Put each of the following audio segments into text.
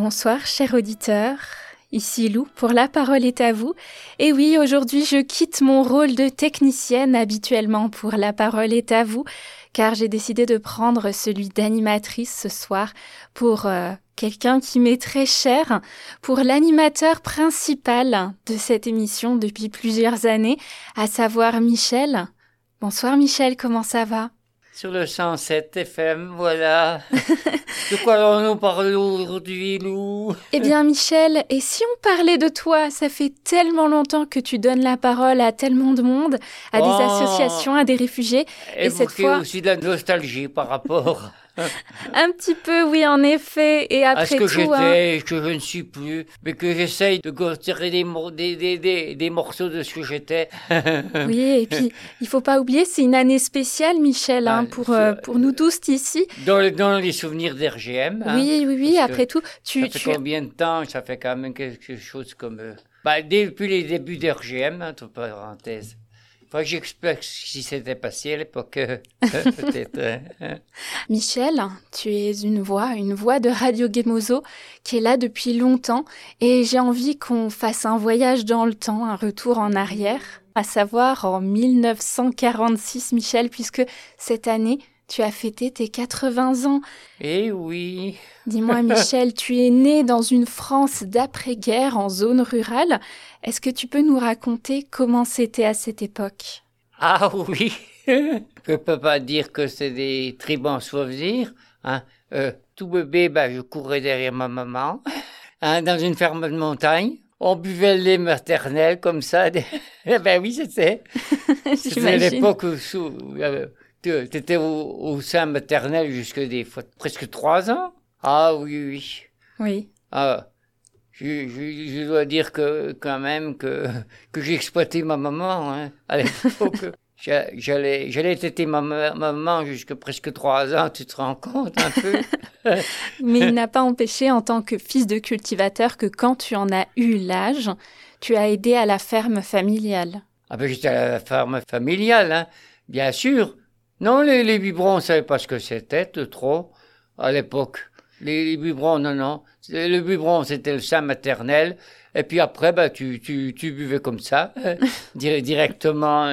Bonsoir, chers auditeurs. Ici Lou pour La Parole est à vous. Et oui, aujourd'hui, je quitte mon rôle de technicienne habituellement pour La Parole est à vous, car j'ai décidé de prendre celui d'animatrice ce soir pour quelqu'un qui m'est très cher, pour l'animateur principal de cette émission depuis plusieurs années, à savoir Michel. Bonsoir Michel, comment ça va ? Sur le 107 FM, voilà. De quoi allons-nous parler aujourd'hui, Lou ? Eh bien, Michel, et si on parlait de toi ? Ça fait tellement longtemps que tu donnes la parole à tellement de monde, à des associations, à des réfugiés. Et cette fois aussi de la nostalgie par rapport... Un petit peu, oui, en effet. Et après à ce que tout, j'étais, que je ne suis plus, mais que j'essaye de tirer des morceaux de ce que j'étais. Oui, et puis, il faut pas oublier, c'est une année spéciale, Michel, pour nous tous ici. Dans les souvenirs d'RGM. Oui, après tout. Ça fait combien de temps ? Ça fait quand même quelque chose comme... depuis les débuts d'RGM, entre parenthèses. Il faudrait que j'explique ce qui s'était passé à l'époque, peut-être. Michel, tu es une voix de Radio Gemozo qui est là depuis longtemps et j'ai envie qu'on fasse un voyage dans le temps, un retour en arrière, à savoir en 1946, Michel, puisque cette année, tu as fêté tes 80 ans. Eh oui. Dis-moi, Michel, tu es né dans une France d'après-guerre en zone rurale. Est-ce que tu peux nous raconter comment c'était à cette époque ? Ah oui. Je peux pas dire que c'est des très bons souvenirs. Tout bébé, je courais derrière ma maman, dans une ferme de montagne. On buvait le lait maternel comme ça. Oui, c'était. C'était l'époque où tu étais au sein maternel jusqu'à des fois presque 3 ans. Ah oui. Oui. Ah, je dois dire quand même que j'ai exploité ma maman, à l'époque. J'allais téter ma maman jusqu'à presque 3 ans, tu te rends compte un peu? Mais il n'a pas empêché, en tant que fils de cultivateur, que quand tu en as eu l'âge, tu as aidé à la ferme familiale. Ah j'étais à la ferme familiale, bien sûr. Non, les biberons, on ne savait pas ce que c'était, trop, à l'époque. Les biberons, non. Le biberon, c'était le sein maternel. Et puis après, tu buvais comme ça, directement,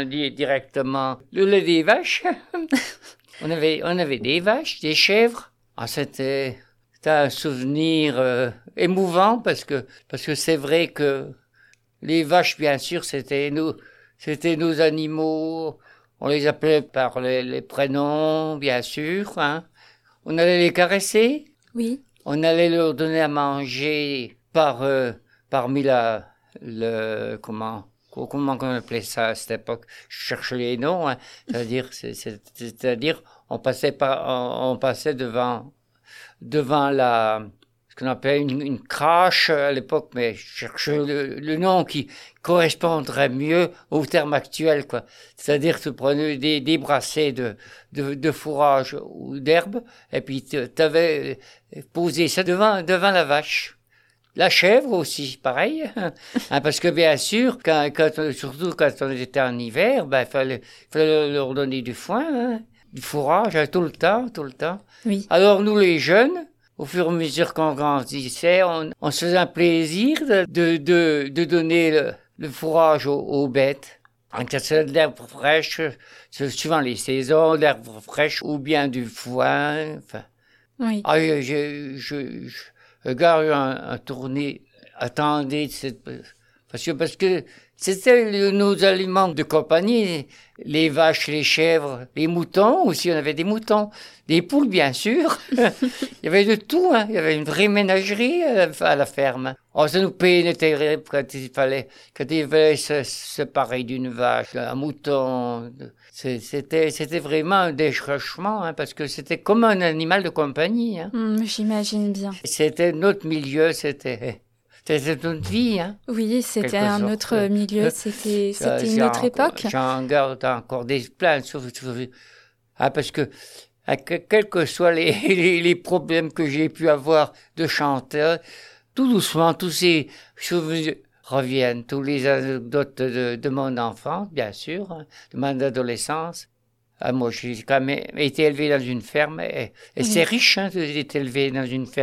le lait des vaches. On avait des vaches, des chèvres. C'était un souvenir émouvant parce que c'est vrai que les vaches, bien sûr, c'était nos animaux. On les appelait par les prénoms, bien sûr. On allait les caresser. Oui. On allait leur donner à manger parmi comment on appelait ça à cette époque? Je cherche les noms, c'est-à-dire, on passait devant ce qu'on appelait une crâche à l'époque, mais je cherche le nom qui correspondrait mieux au terme actuel, quoi. C'est-à-dire, tu prenais des brassées de fourrage ou d'herbe, et puis t'avais posé ça devant la vache. La chèvre aussi, pareil, parce que bien sûr, surtout quand on était en hiver, il fallait leur donner du foin, du fourrage, tout le temps. Oui. Alors nous les jeunes, au fur et à mesure qu'on grandissait, on se faisait un plaisir de donner le fourrage aux bêtes. Quand c'est de l'herbe fraîche, suivant les saisons, de l'herbe fraîche ou bien du foin. Oui. Le gars a eu un tourné, attendez, parce que c'était nos aliments de compagnie, les vaches, les chèvres, les moutons aussi, on avait des moutons, des poules bien sûr, il y avait de tout, il y avait une vraie ménagerie à la ferme. Ça nous pénétrait quand il fallait se séparer d'une vache, un mouton. C'était vraiment un décrochement, parce que c'était comme un animal de compagnie. J'imagine bien. C'était notre milieu, c'était notre vie. Oui, c'était un autre milieu, c'était une autre époque. J'en garde encore plein de souvenirs. Parce que, quels que soient les problèmes que j'ai pu avoir de chanteur, tout doucement, tous ces souvenirs reviennent, tous les anecdotes de mon enfance, bien sûr, de mon adolescence. Moi, j'ai quand même été élevé dans une ferme, et c'est riche d'être élevé dans une ferme.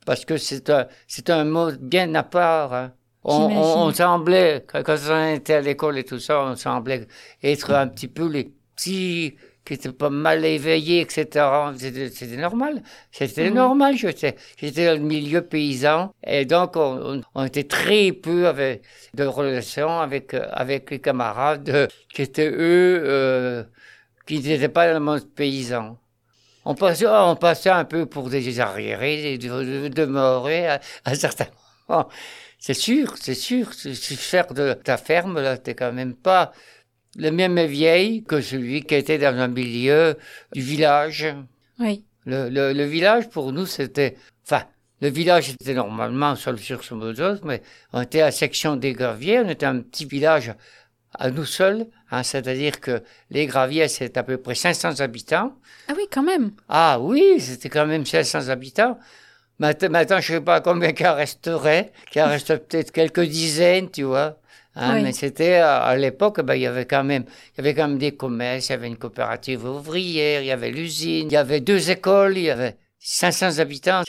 parce que c'est un mot bien à part. Hein. On J'imagine. semblait, quand on était à l'école et tout ça, on semblait être un petit peu les petits qui étaient pas mal éveillés, etc. C'était normal. C'était Mhm. normal. J'étais dans le milieu paysan et donc on était très peu de relations avec les camarades qui étaient eux, qui n'étaient pas dans le monde paysan. On passait un peu pour des arriérés, des demeurés à certains moments. C'est sûr. Si faire de ta ferme, là, t'es quand même pas le même vieille que celui qui était dans un milieu du village. Oui. Le village, pour nous, enfin, le village était normalement sur Somozos, mais on était à la section des Graviers, on était un petit village à nous seuls, hein, c'est-à-dire que les Graviers, c'est à peu près 500 habitants. Ah oui, quand même. Ah oui, c'était quand même 500 habitants. Maintenant, je ne sais pas combien qu'il en resterait, qu'il en reste peut-être quelques dizaines, tu vois. Hein, mais Oui. c'était à l'époque, ben, il y avait quand même des commerces, il y avait une coopérative ouvrière, il y avait l'usine, il y avait 2 écoles, il y avait 500 habitants.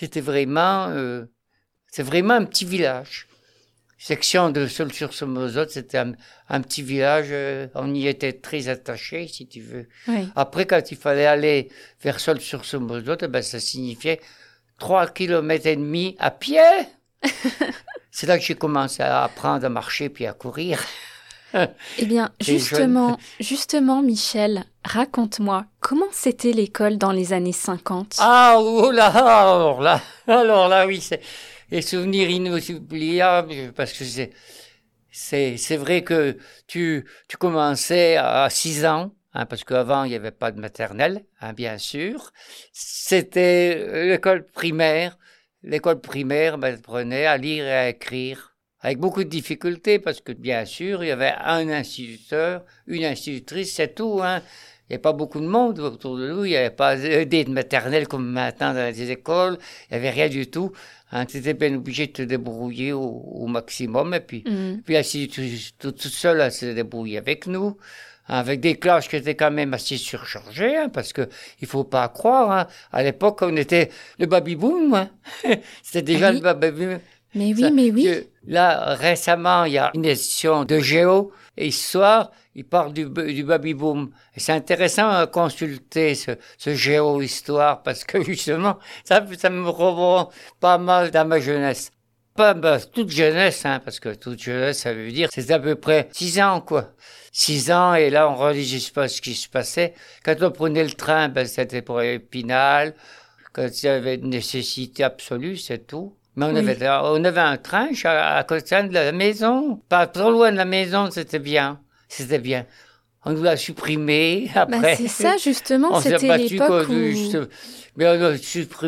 C'est vraiment un petit village. Section de Saulx-sur-Somozot, c'était un petit village, on y était très attachés, si tu veux. Oui. Après, quand il fallait aller vers Saulx-sur-Somozot, ben, ça signifiait 3,5 kilomètres à pied. C'est là que j'ai commencé à apprendre à marcher puis à courir. Eh bien, T'es jeune. justement, Michel, raconte-moi, comment c'était l'école dans les années 50? Ah, oh là, alors là, oui, c'est des souvenirs inoubliables parce que c'est vrai que tu commençais à 6 ans, hein, parce qu'avant, il n'y avait pas de maternelle, hein, bien sûr. C'était l'école primaire. L'école primaire, ben, apprenait à lire et à écrire. Avec beaucoup de difficultés, parce que, bien sûr, il y avait un instituteur, une institutrice, c'est tout, hein. Il n'y avait pas beaucoup de monde autour de nous. Il n'y avait pas d'aide maternelle comme maintenant dans les écoles. Il n'y avait rien du tout. Hein, tu étais bien obligé de te débrouiller au maximum. Mhm. Puis l'institutrice toute seule, elle s'est débrouillée avec nous. Hein, avec des classes qui étaient quand même assez surchargées, hein, parce que il faut pas croire, hein, à l'époque, on était le baby-boom. Hein. C'était déjà le Oui, baby-boom. mais oui. Là, récemment, il y a une édition de Géo et Histoire, il parle du baby-boom. Et c'est intéressant à consulter ce Géo Histoire parce que justement, ça me revoit pas mal dans ma jeunesse. Pas toute jeunesse, hein, parce que toute jeunesse, ça veut dire c'est à peu près 6 ans, quoi. 6 ans, et là, on réalisait pas ce qui se passait. Quand on prenait le train, ben, c'était pour Épinal. Quand il y avait une nécessité absolue, c'est tout. Mais Oui. on avait un train à côté de la maison. Pas trop loin de la maison, c'était bien. C'était bien. On nous l'a supprimé Bah, après. c'est ça, justement, On s'est c'était battu l'époque contre où... juste, mais on a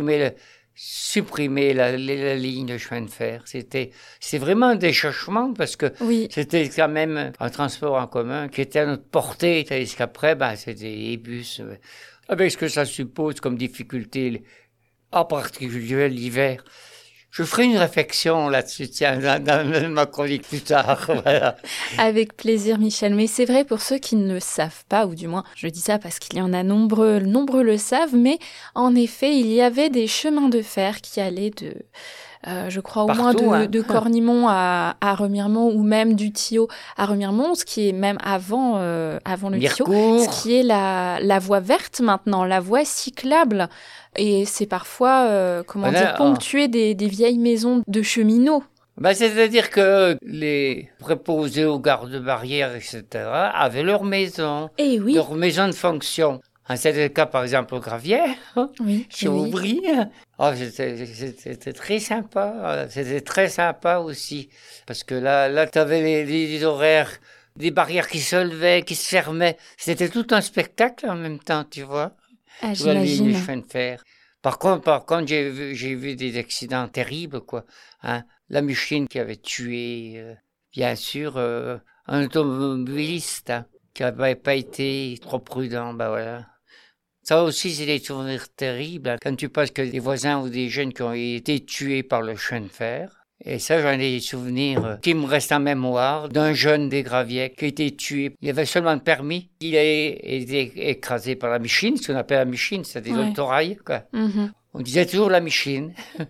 supprimé la ligne de chemin de fer. C'est vraiment un déchachement parce que Oui, c'était quand même un transport en commun qui était à notre portée, tandis qu'après, ben, c'était les bus, avec ce que ça suppose comme difficulté, en particulier l'hiver. Je ferai une réflexion là-dessus, tiens, dans ma chronique plus tard. Voilà. avec plaisir, Michel. Mais c'est vrai pour ceux qui ne le savent pas, ou du moins, je dis ça parce qu'il y en a nombreux, nombreux le savent, mais en effet, il y avait des chemins de fer qui allaient je crois au moins Partout, hein. de Cornimont à Remiremont, ou même du Thillot à Remiremont, ce qui est même avant le Thillot, ce Mirecourt. qui est la voie verte maintenant, la voie cyclable. Et c'est parfois, comment dire, Voilà. ponctué des vieilles maisons de cheminots. Ben, c'est-à-dire que les préposés aux gardes-barrières, etc., avaient Eh oui, leur maison de fonction. Hein, c'était le cas, par exemple, au Gravier, hein, oui, chez eh oui. Aubry. Oh, c'était très sympa. C'était très sympa aussi. Parce que là, tu avais les horaires, des barrières qui se levaient, qui se fermaient. C'était tout un spectacle en même temps, tu vois. Ah, Sur la ligne de j'imagine. chemin de fer. Par contre, j'ai vu des accidents terribles, quoi. Hein. La machine qui avait tué, bien sûr, un automobiliste, hein, qui n'avait pas été trop prudent, ben voilà. Ça aussi, c'est des souvenirs terribles, hein, quand tu penses que des voisins ou des jeunes qui ont été tués par le chemin de fer. Et ça, j'en ai des souvenirs qui me restent en mémoire d'un jeune des Graviers qui a été tué. Il avait seulement le permis. Il a été écrasé par la machine, ce qu'on appelle la machine, c'est des Ouais. autorails, quoi. Mhm. On disait toujours la machine.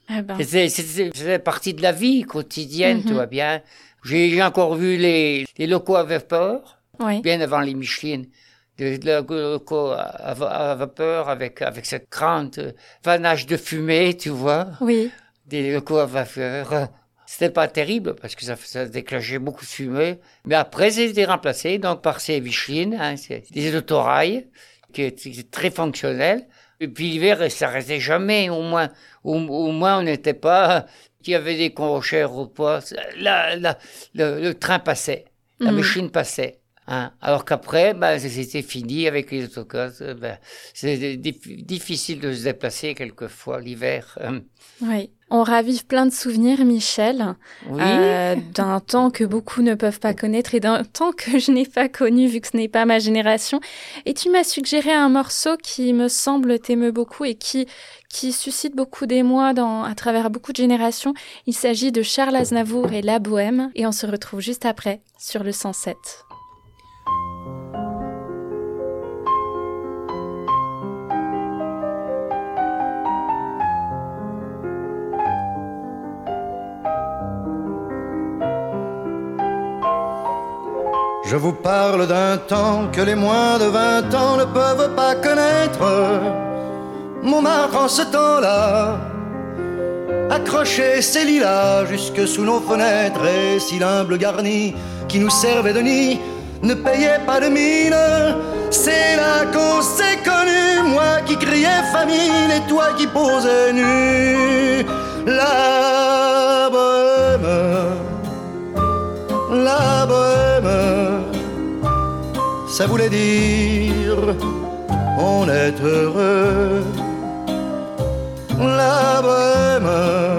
Ah ben. C'était partie de la vie quotidienne, tu vois bien. J'ai encore vu les locaux à vapeur, bien avant les Michelin. Des locaux à vapeur avec cette grande vanache de fumée, tu vois. Oui. Des locaux à vapeur. C'était pas terrible parce que ça déclenchait beaucoup de fumée. Mais après, ça a été remplacé donc, par ces Michelin, c'est des autorails qui étaient très fonctionnels. Et puis l'hiver, ça restait jamais. Au moins, on n'était pas... Il y avait des conchères au poids. Le train passait. La machine passait. Hein. Alors qu'après, c'était fini avec les autocars. C'est difficile de se déplacer quelquefois l'hiver. Oui. On ravive plein de souvenirs, Michel, d'un temps que beaucoup ne peuvent pas connaître et d'un temps que je n'ai pas connu vu que ce n'est pas ma génération. Et tu m'as suggéré un morceau qui me semble t'aimer beaucoup et qui suscite beaucoup d'émoi à travers beaucoup de générations. Il s'agit de Charles Aznavour et La Bohème et on se retrouve juste après sur le 107. Je vous parle d'un temps que les moins de 20 ans ne peuvent pas connaître. Montmartre en ce temps-là accrochait ses lilas jusque sous nos fenêtres. Et si l'humble garni qui nous servait de nid ne payait pas de mine, c'est là qu'on s'est connus. Moi qui criais famine et toi qui posais nu. La bohème, la bohème, ça voulait dire on est heureux. La bohème,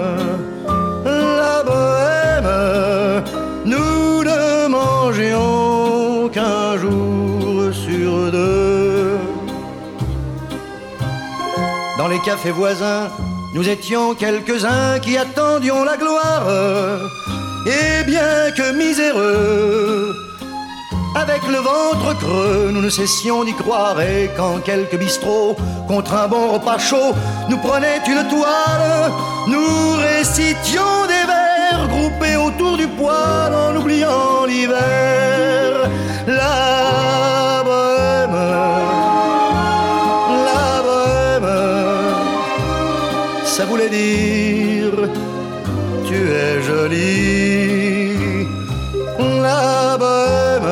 nous ne mangions qu'un jour sur deux. Dans les cafés voisins, nous étions quelques-uns qui attendions la gloire. Et bien que miséreux, avec le ventre creux, nous ne cessions d'y croire. Et quand quelques bistrots, contre un bon repas chaud, nous prenaient une toile, nous récitions des vers groupés autour du poêle en oubliant l'hiver. La bohème, ça voulait dire tu es jolie. La bohème,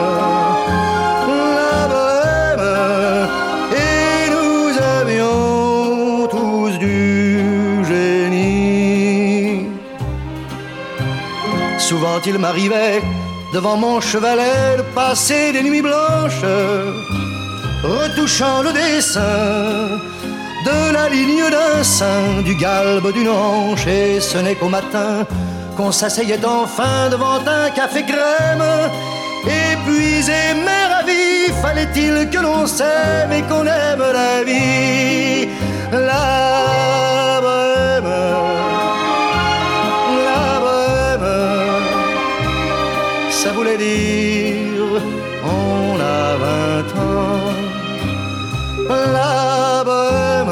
et nous avions tous du génie. Souvent il m'arrivait devant mon chevalet de passer des nuits blanches, retouchant le dessin de la ligne d'un sein, du galbe d'une hanche. Et ce n'est qu'au matin qu'on s'asseyait enfin devant un café crème. Épuisé mais ravi, fallait-il que l'on s'aime et qu'on aime la vie. La bohème, ça voulait dire on a 20 ans. La bohème,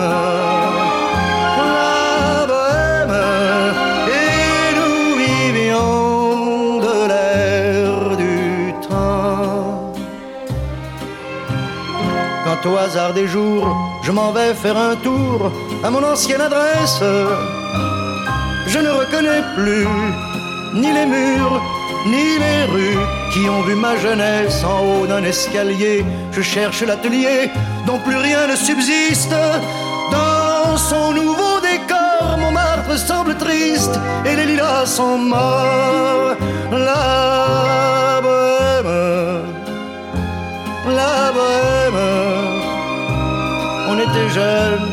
et nous vivions de l'air du temps. Quand au hasard des jours, je m'en vais faire un tour à mon ancienne adresse, je ne reconnais plus ni les murs, ni les rues qui ont vu ma jeunesse. En haut d'un escalier, je cherche l'atelier dont plus rien ne subsiste. Dans son nouveau décor, Montmartre semble triste et les lilas sont morts. La bohème, on était jeunes,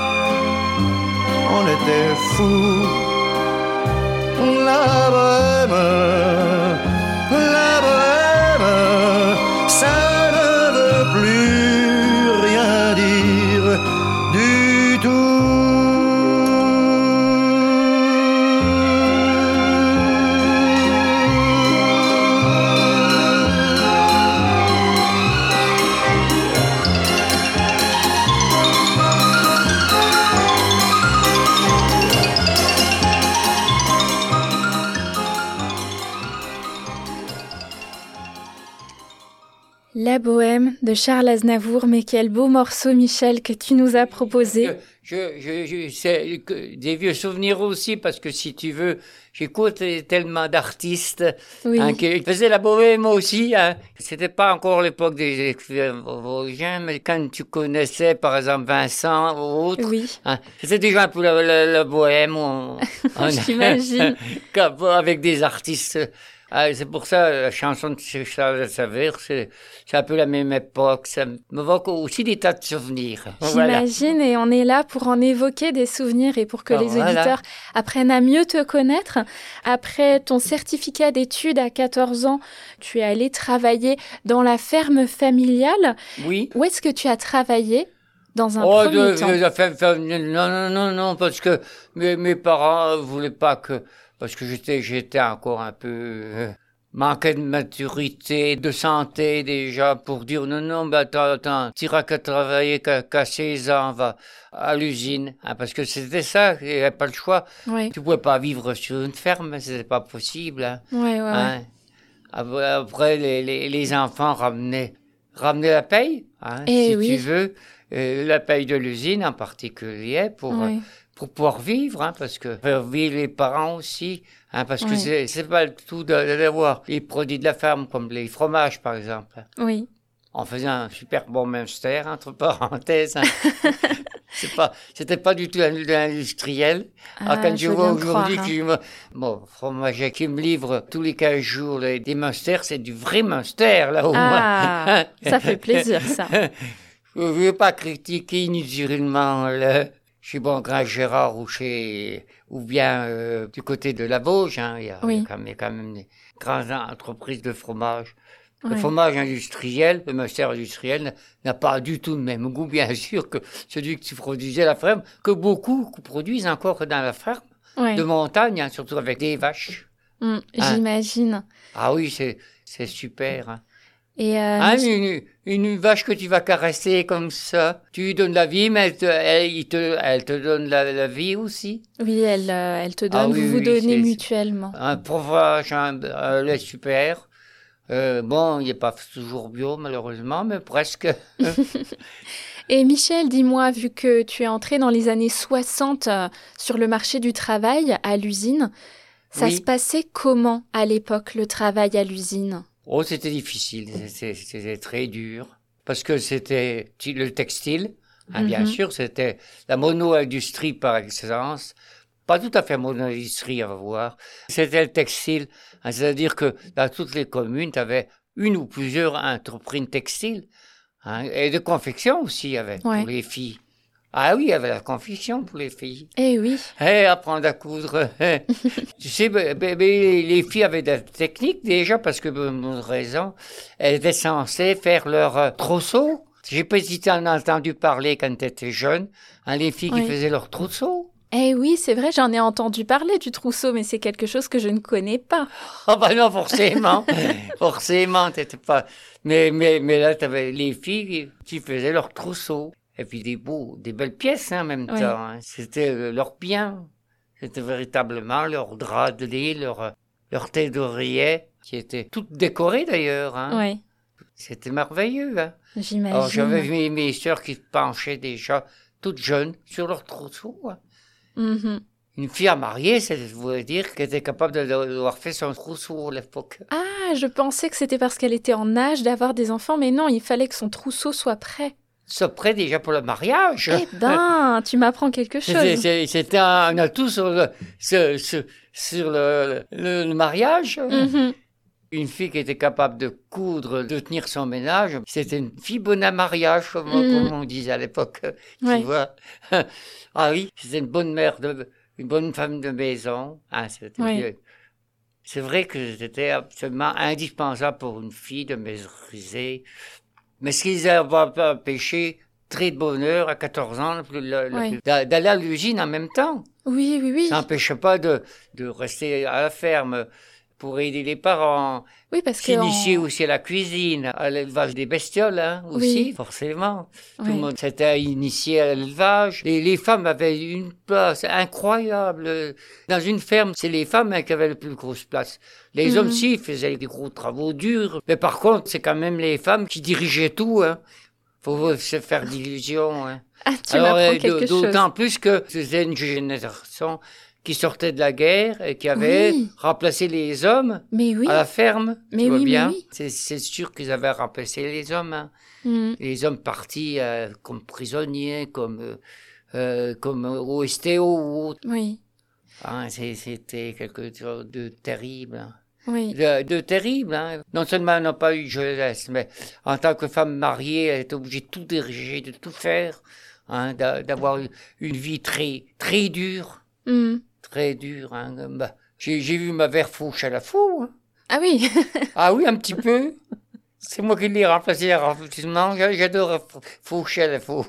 on était fous. La bohème, ça ne veut plus rien dire du tout. La Bohème de Charles Aznavour, mais quel beau morceau, Michel, que tu nous as proposé. C'est des vieux souvenirs aussi, parce que si tu veux, j'écoute tellement d'artistes qui faisaient la bohème aussi. C'était pas encore l'époque des écrivains, mais quand tu connaissais, par exemple, Vincent ou autre, c'était déjà un peu la bohème. J'imagine. Avec des artistes. C'est pour ça, la chanson de Charles Aznavour, c'est un peu la même époque. Ça m'évoque aussi des tas de souvenirs. J'imagine, et on est là pour en évoquer des souvenirs et pour que les auditeurs apprennent à mieux te connaître. Après ton certificat d'études à 14 ans, tu es allé travailler dans la ferme familiale. Oui. Où est-ce que tu as travaillé dans un premier temps? Non, parce que mes parents voulaient pas que... Parce que j'étais encore un peu manqué de maturité, de santé déjà, pour dire non, attends, t'iras qu'à travailler qu'à 16 ans, va à l'usine. Parce que c'était ça, il n'y avait pas le choix. Oui. Tu pouvais pas vivre sur une ferme, c'était pas possible. Ouais. Après, les enfants ramenaient la paye, si tu veux, la paye de l'usine en particulier, pour pouvoir vivre, parce que faire vivre les parents aussi, parce que c'est pas le tout d'avoir les produits de la ferme, comme les fromages, par exemple. Oui. On faisait un super bon Munster, entre parenthèses. C'était pas du tout industriel. Alors, quand je vois aujourd'hui fromager qui me livre tous les 15 jours des Munster, c'est du vrai Munster, là, au moins. Ça fait plaisir, ça. Je ne veux pas critiquer inutilement chez Grand Gérard ou bien du côté de la Vosges, il y a quand même des grandes entreprises de fromage. Le fromage industriel, le Munster industriel, n'a pas du tout le même goût, bien sûr, que celui que tu produisais à la ferme, que beaucoup produisent encore dans la ferme, de montagne, surtout avec des vaches. J'imagine. Ah oui, c'est super. Et une vache que tu vas caresser comme ça, tu lui donnes la vie, mais elle te donne la vie aussi. Oui, elle te donne, vous donnez mutuellement. Un fromage, un lait super. Il n'est pas toujours bio, malheureusement, mais presque. Et Michel, dis-moi, vu que tu es entré dans les années 60 sur le marché du travail à l'usine, ça se passait comment à l'époque, le travail à l'usine ? Oh, c'était difficile, c'était très dur, parce que c'était le textile, bien sûr, c'était la mono-industrie par excellence. Pas tout à fait mono-industrie, on va voir. C'était le textile, c'est-à-dire que dans toutes les communes, tu avais une ou plusieurs entreprises textiles, et de confection aussi, il y avait pour les filles. Ah oui, il y avait la confection pour les filles. Eh oui. Apprendre à coudre. Tu sais, les filles avaient des techniques déjà, parce que, pour une raison, elles étaient censées faire leur trousseau. J'ai pas si tu en as entendu parler quand tu étais jeune, les filles qui faisaient leur trousseau. Eh oui, c'est vrai, j'en ai entendu parler du trousseau, mais c'est quelque chose que je ne connais pas. Ah bah non, forcément. Forcément, t'étais pas... Mais là, t'avais les filles qui faisaient leur trousseau. Et puis des belles pièces en même temps. C'était leur bien. C'était véritablement leur drap de lit, leur tête d'oreiller, qui étaient toutes décorées d'ailleurs. C'était merveilleux. J'imagine. Alors j'avais mes sœurs qui se penchaient déjà, toutes jeunes, sur leur trousseau. Une fille à marier, ça voulait dire qu'elle était capable d'avoir fait son trousseau à l'époque. Ah, je pensais que c'était parce qu'elle était en âge d'avoir des enfants, mais non, il fallait que son trousseau soit prêt. Soit prêt déjà pour le mariage. Eh ben, tu m'apprends quelque chose. C'était un atout sur le mariage. Une fille qui était capable de coudre, de tenir son ménage, c'était une fille bonne à mariage, comme on disait à l'époque. Tu vois. Ah oui, c'était une bonne mère, une bonne femme de maison. C'est vrai que c'était absolument indispensable pour une fille de maîtriser. Mais ce qu'ils avaient empêché, très de bonheur à 14 ans, d'aller à l'usine en même temps. Oui. Ça n'empêchait pas de rester à la ferme pour aider les parents. Oui, parce que S'initier aussi à la cuisine, à l'élevage des bestioles, aussi, Oui. forcément. Tout Oui. le monde s'était initié à l'élevage. Et les femmes avaient une place incroyable. Dans une ferme, c'est les femmes qui avaient la plus grosse place. Les hommes, si, faisaient des gros travaux durs. Mais par contre, c'est quand même les femmes qui dirigeaient tout, Faut se faire d'illusions, Ah, tu m'apprends quelque chose. D'autant plus que c'était une génération qui sortait de la guerre et qui avait Oui. remplacé les hommes Mais oui. à la ferme. Mais tu vois oui, mais bien. oui. C'est sûr qu'ils avaient remplacé les hommes. Mhm. Les hommes partis comme prisonniers, comme au STO ou autre. Oui. C'était quelque chose de terrible. Oui. De terrible. Non seulement elle n'a pas eu jeunesse, mais en tant que femme mariée, elle est obligée de tout diriger, de tout faire, d'avoir une vie très, très dure. Mhm. Très dure. J'ai vu ma mère Fauchel la fou. Ah oui. Ah oui, un petit peu. C'est moi qui l'ai remplacé rapidement. J'adore Fauchel la fou.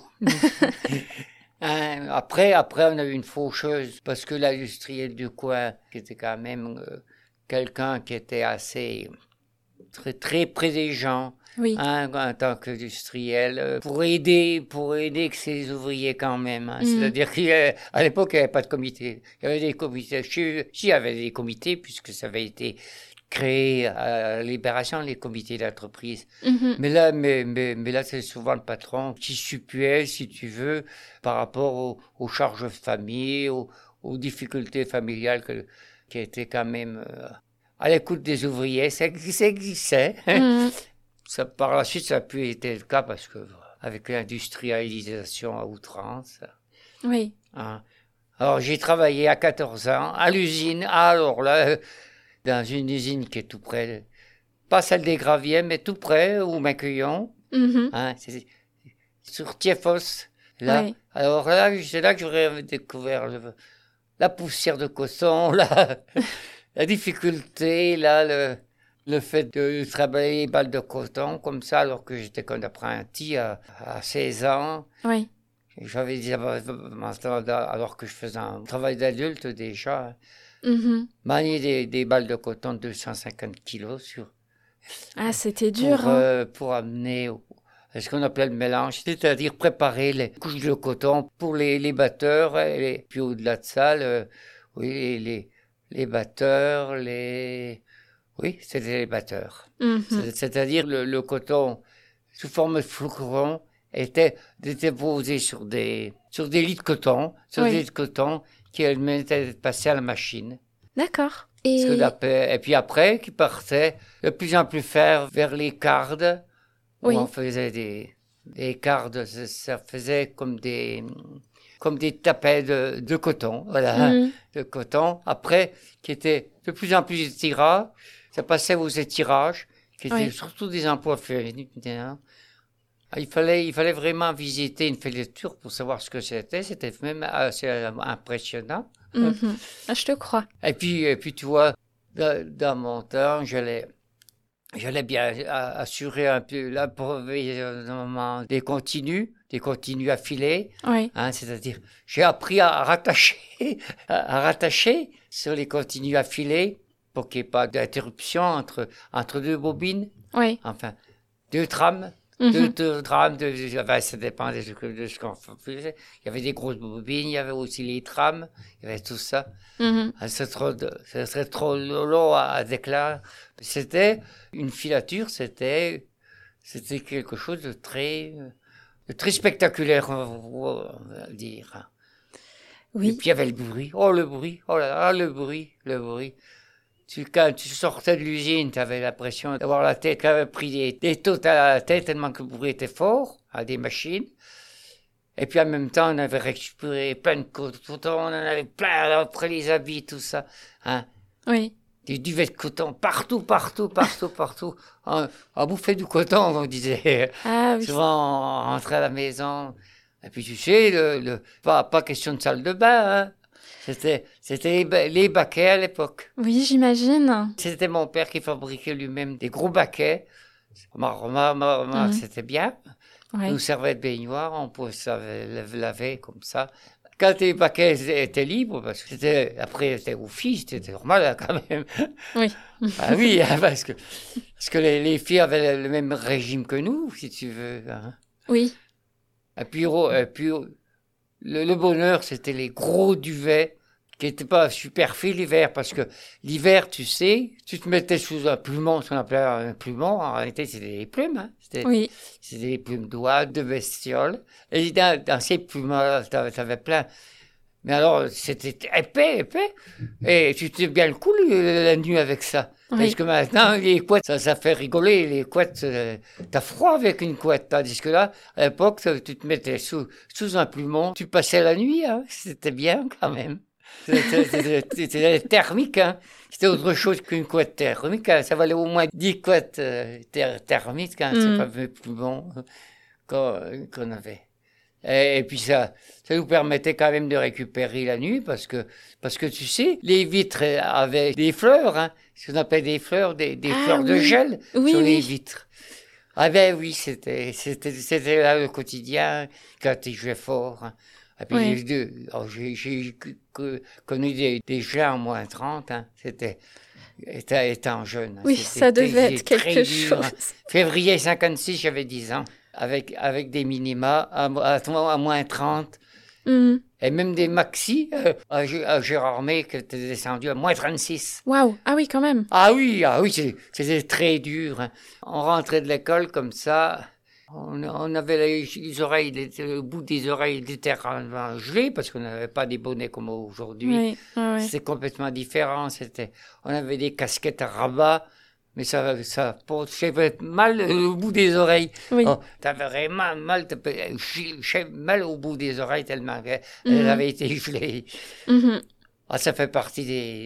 Après, on a eu une faucheuse, parce que l'industriel du coin, qui était quand même quelqu'un qui était assez très, très près des gens, Oui. en tant qu'industriel, pour aider que ses ouvriers quand même. C'est-à-dire qu'à l'époque, il n'y avait pas de comité. Il y avait des comités. Il y avait des comités, puisque ça avait été créé à la Libération, les comités d'entreprise. Mhm. Mais là, c'est souvent le patron qui supplie, si tu veux, par rapport aux charges de famille, aux difficultés familiales qui étaient quand même à l'écoute des ouvriers. Ça existait. Mhm. Par la suite, ça a pu être le cas parce que avec l'industrialisation à outrance. Oui. Alors, j'ai travaillé à 14 ans à l'usine. Alors là, dans une usine qui est tout près, pas celle des Graviers, mais tout près, où Macuillon, Mhm. c'est sur Thiéphos. Là. Oui. Alors là, c'est là que j'aurais découvert la poussière de coton, la difficulté, le fait de travailler les balles de coton comme ça, alors que j'étais qu'un apprenti à 16 ans. Oui. J'avais dit, alors que je faisais un travail d'adulte déjà, Mhm. manier des balles de coton de 250 kilos Ah, c'était dur. Hein. pour amener ce qu'on appelait le mélange, c'est-à-dire préparer les couches de coton pour les batteurs, et puis au-delà de ça, oui, les batteurs, oui, c'était les batteurs. Mhm. C'est-à-dire le coton sous forme de flocons était posé sur des lits de coton, Oui. des lits de coton qui étaient passés à la machine. D'accord. Et puis après, qui partait de plus en plus vers les cardes, où Oui. on faisait des cardes, ça faisait comme des tapets de coton, voilà, Mhm. de coton. Après, qui était de plus en plus étirage, ça passait aux étirages, qui étaient Oui. surtout des emplois féminins. Il fallait vraiment visiter une filature pour savoir ce que c'était même assez impressionnant. Mhm. Ah, je te crois. Et puis tu vois, dans mon temps, j'allais bien assurer un peu l'approvisionnement des continus à filer, Oui. c'est-à-dire j'ai appris à rattacher, à rattacher sur les continus à filer pour qu'il n'y ait pas d'interruption entre deux bobines, Oui. enfin deux trames. Mhm. Deux trames, ça dépend de ce qu'on faisait. Il y avait des grosses bobines, il y avait aussi les trames, il y avait tout ça. Mhm. Ça serait trop long à déclarer. C'était une filature, c'était quelque chose de très spectaculaire, on va dire. Oui. Et puis il y avait le bruit. Oh là là, le bruit. Quand tu sortais de l'usine, tu avais l'impression d'avoir la tête, qui avait pris des tôtes à la tête tellement que le bruit était fort, à des machines. Et puis en même temps, on avait récupéré plein de coton, on en avait plein après les habits, tout ça. Oui. Des duvets de coton partout. On bouffait du coton, on disait. Ah oui. Souvent, on rentrait à la maison. Et puis tu sais, pas question de salle de bain, C'était les baquets à l'époque. Oui, j'imagine. C'était mon père qui fabriquait lui-même des gros baquets. C'était bien. Ouais. Nous servait de baignoire, on pouvait se laver comme ça. quand les paquets étaient libres, parce que c'était aux filles, c'était normal hein, quand même. Oui. Ah oui, hein, parce que les filles avaient le même régime que nous, si tu veux. Hein. Oui. Et puis le bonheur, c'était les gros duvets qui n'étaient pas super faits l'hiver, parce que l'hiver, tu sais, tu te mettais sous un plumon, ce qu'on appelait un plumon, en réalité, c'était des plumes, hein. Oui. C'était des plumes d'oies, de bestioles. Et dans ces plumes-là, t'avais plein. Mais alors, c'était épais. Et tu te bien le coup la nuit avec ça. Oui. Parce que maintenant, les couettes, ça fait rigoler. Les couettes, t'as froid avec une couette. Tandis que là, à l'époque, tu te mettais sous un plumon. Tu passais la nuit, hein. C'était bien quand même. C'était thermique, hein. C'était autre chose qu'une couette thermique. Hein. Ça valait au moins 10 couettes thermiques, hein. C'est pas le plumon qu'on avait. Et puis ça nous permettait quand même de récupérer la nuit parce que tu sais, les vitres avaient des fleurs, hein, ce qu'on appelle des fleurs, des fleurs de gel sur les vitres. Ah ben oui, c'était là le quotidien quand tu jouais fort. Hein. Et puis j'ai connu des gens en moins 30, hein, étant jeune. Hein, oui, ça devait être quelque chose. Dur, hein. Février 56, j'avais 10 ans. Avec des minima à moins 30. Et même des maxi à Gérardmer qui étaient descendus à moins 36. Waouh, ah oui, quand même. Ah oui, c'était très dur. Hein. On rentrait de l'école comme ça. On avait les oreilles, le bout des oreilles littéralement gelées parce qu'on n'avait pas des bonnets comme aujourd'hui. Oui. C'était complètement différent. On avait des casquettes à rabat. Mais ça fait mal au bout des oreilles. Oui. Oh, t'avais vraiment mal au bout des oreilles tellement qu'elle avait été gelée. Ah, ça fait partie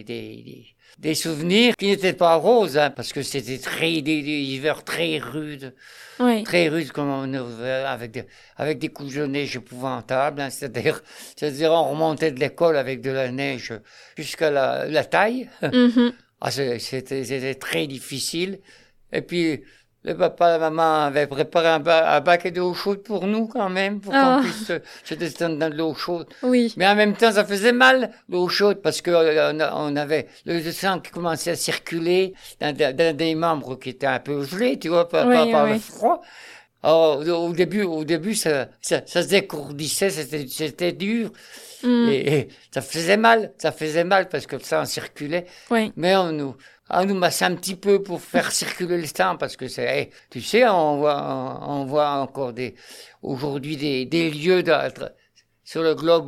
des souvenirs qui n'étaient pas roses, hein, parce que c'était des hivers très rudes. Oui. Très rudes, comme on avait, avec des couches de neige épouvantables. Hein, c'est-à-dire, on remontait de l'école avec de la neige jusqu'à la taille. Ah, c'était très difficile. Et puis, le papa et la maman avaient préparé un baquet d'eau chaude pour nous, quand même, pour qu'on puisse se descendre dans de l'eau chaude. Oui. Mais en même temps, ça faisait mal, l'eau chaude, parce que on avait le sang qui commençait à circuler dans des membres qui étaient un peu gelés, tu vois, par le froid. Alors, au début, ça se décourdissait, c'était dur. Et ça faisait mal parce que ça en circulait. Oui. Mais on nous massait un petit peu pour faire circuler le sang parce que tu sais, on voit encore aujourd'hui des lieux sur le globe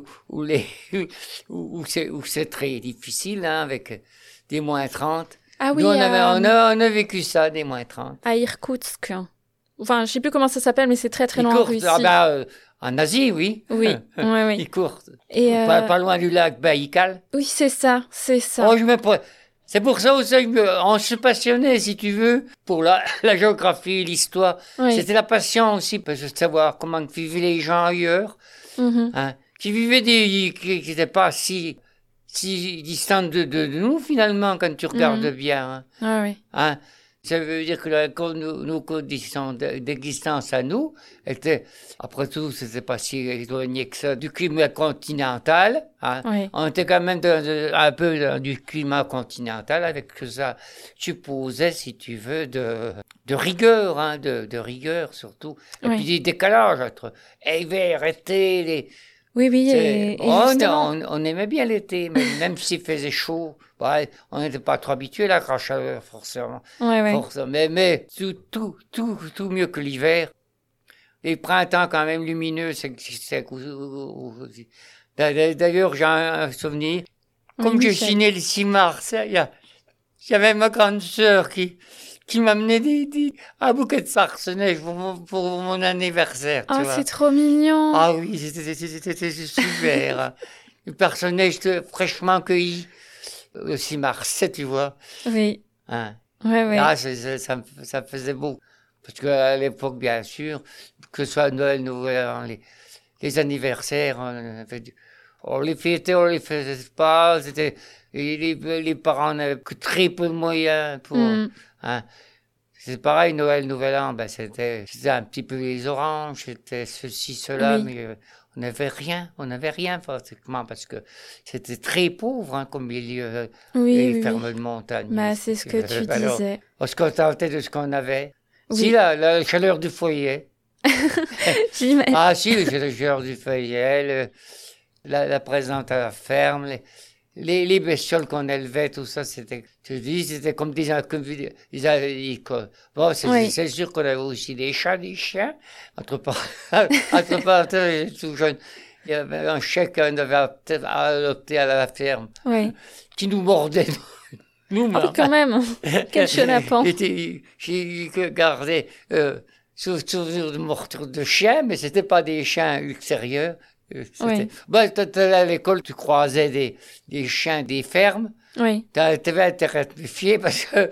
où c'est très difficile, hein, avec des moins 30. Ah oui. Nous, on a vécu ça, des moins 30. À Irkoutsk. Enfin, je sais plus comment ça s'appelle, mais c'est très très loin en Russie. En Asie, oui. Oui. Ils courent. Et pas loin du lac Baïkal. Oui, c'est ça. Oh, c'est pour ça aussi qu'on se passionnait, si tu veux, pour la géographie, l'histoire. Oui. C'était la passion aussi, parce que savoir comment vivaient les gens ailleurs, hein, qui vivaient qui n'étaient pas si distants de nous, finalement, quand tu regardes bien. Hein. Ah oui. Hein. Ça veut dire que nos conditions d'existence à nous étaient, après tout, c'était pas si éloigné que ça du climat continental. Hein. Oui. On était quand même un peu dans du climat continental avec que ça supposait, si tu veux, de rigueur, hein, de rigueur surtout. Et puis des décalages entre hiver, été, Oui, et on aimait bien l'été, même s'il faisait chaud. Ouais, on n'était pas trop habitué à la grande chaleur, forcément. Mais tout mieux que l'hiver. Les printemps, quand même, lumineux, d'ailleurs, j'ai un souvenir. Comme je suis né le 6 mars, j'avais ma grande sœur qui m'amenait un bouquet de sarceneige pour mon anniversaire. Oh, c'est trop mignon. Ah oui, c'était super. Le sarceneige fraîchement cueilli. Le 6 mars, tu vois. Oui. Hein. Ouais. Ah, ça me faisait beau. Parce qu'à l'époque, bien sûr, que ce soit Noël, Nouvel An, les anniversaires, on les fêtait, on les faisait pas. Les parents n'avaient que très peu de moyens pour. Hein. C'est pareil, Noël, Nouvel An, c'était un petit peu les oranges, c'était ceci, cela, mais on n'avait rien pratiquement parce que c'était très pauvre hein, comme milieu, les fermes de montagne. Bah, c'est ce que tu disais. On se contentait de ce qu'on avait. Oui. Si, la chaleur du foyer. Ah si, la chaleur du foyer, la présence à la ferme, les bestioles qu'on élevait, tout ça, c'était comme bon, c'est sûr qu'on avait aussi des chiens. Entre parenthèses, tout jeune, il y avait un chien qu'on devait adopter à la ferme, qui nous mordait. Quand même, quel chenapan. J'ai gardé souvenir de morsure de chiens, mais c'était pas des chiens extérieurs. À l'école, tu croisais des chiens des fermes. Oui. Tu avais intérêt à te méfier parce que...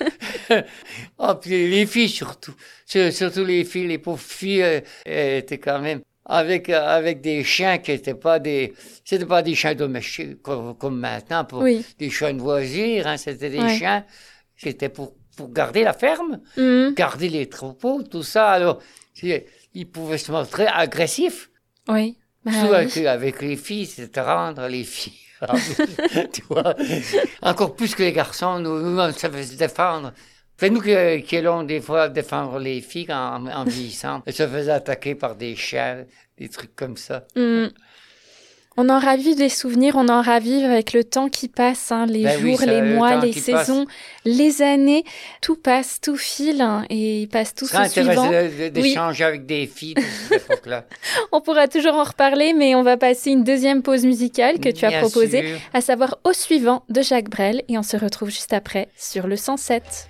puis les filles surtout. Surtout les filles, les pauvres filles étaient quand même avec des chiens qui n'étaient pas des... C'était pas des chiens domestiques comme maintenant pour des chiens de loisirs. Hein, c'était des chiens qui étaient pour garder la ferme, garder les troupeaux, tout ça. Alors, ils pouvaient se montrer agressifs. Oui. Avec les filles, c'était rendre les filles. Tu vois, encore plus que les garçons, nous on savait se défendre. C'est nous qui allons des fois défendre les filles en vieillissant. Elles se faisaient attaquer par des chiens, des trucs comme ça. On en ravive des souvenirs, on en ravive avec le temps qui passe, hein, les jours, les mois, les saisons, les années. Tout passe, tout file et il passe tout ce suivant. C'est intéressant d'échanger avec des filles de cette époque-là. On pourra toujours en reparler, mais on va passer une deuxième pause musicale que tu as proposée, à savoir Au suivant de Jacques Brel. Et on se retrouve juste après sur le 107.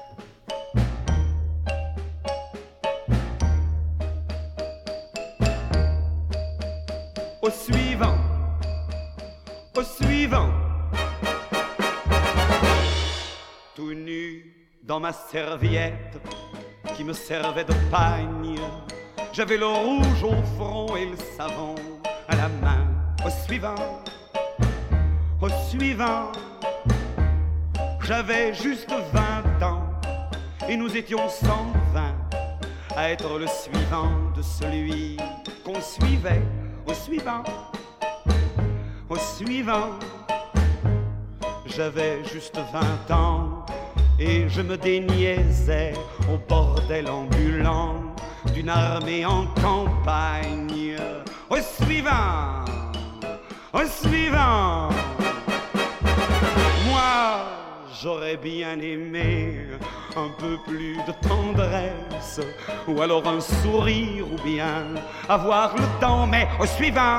Au suivant, au suivant. Tout nu dans ma serviette qui me servait de pagne, j'avais le rouge au front et le savon à la main. Au suivant, au suivant. J'avais juste 20 ans et nous étions 120 à être le suivant de celui qu'on suivait. Au suivant, au suivant. J'avais juste 20 ans et je me déniaisais au bordel ambulant d'une armée en campagne. Au suivant, au suivant. Moi, j'aurais bien aimé un peu plus de tendresse, ou alors un sourire, ou bien avoir le temps, mais au suivant,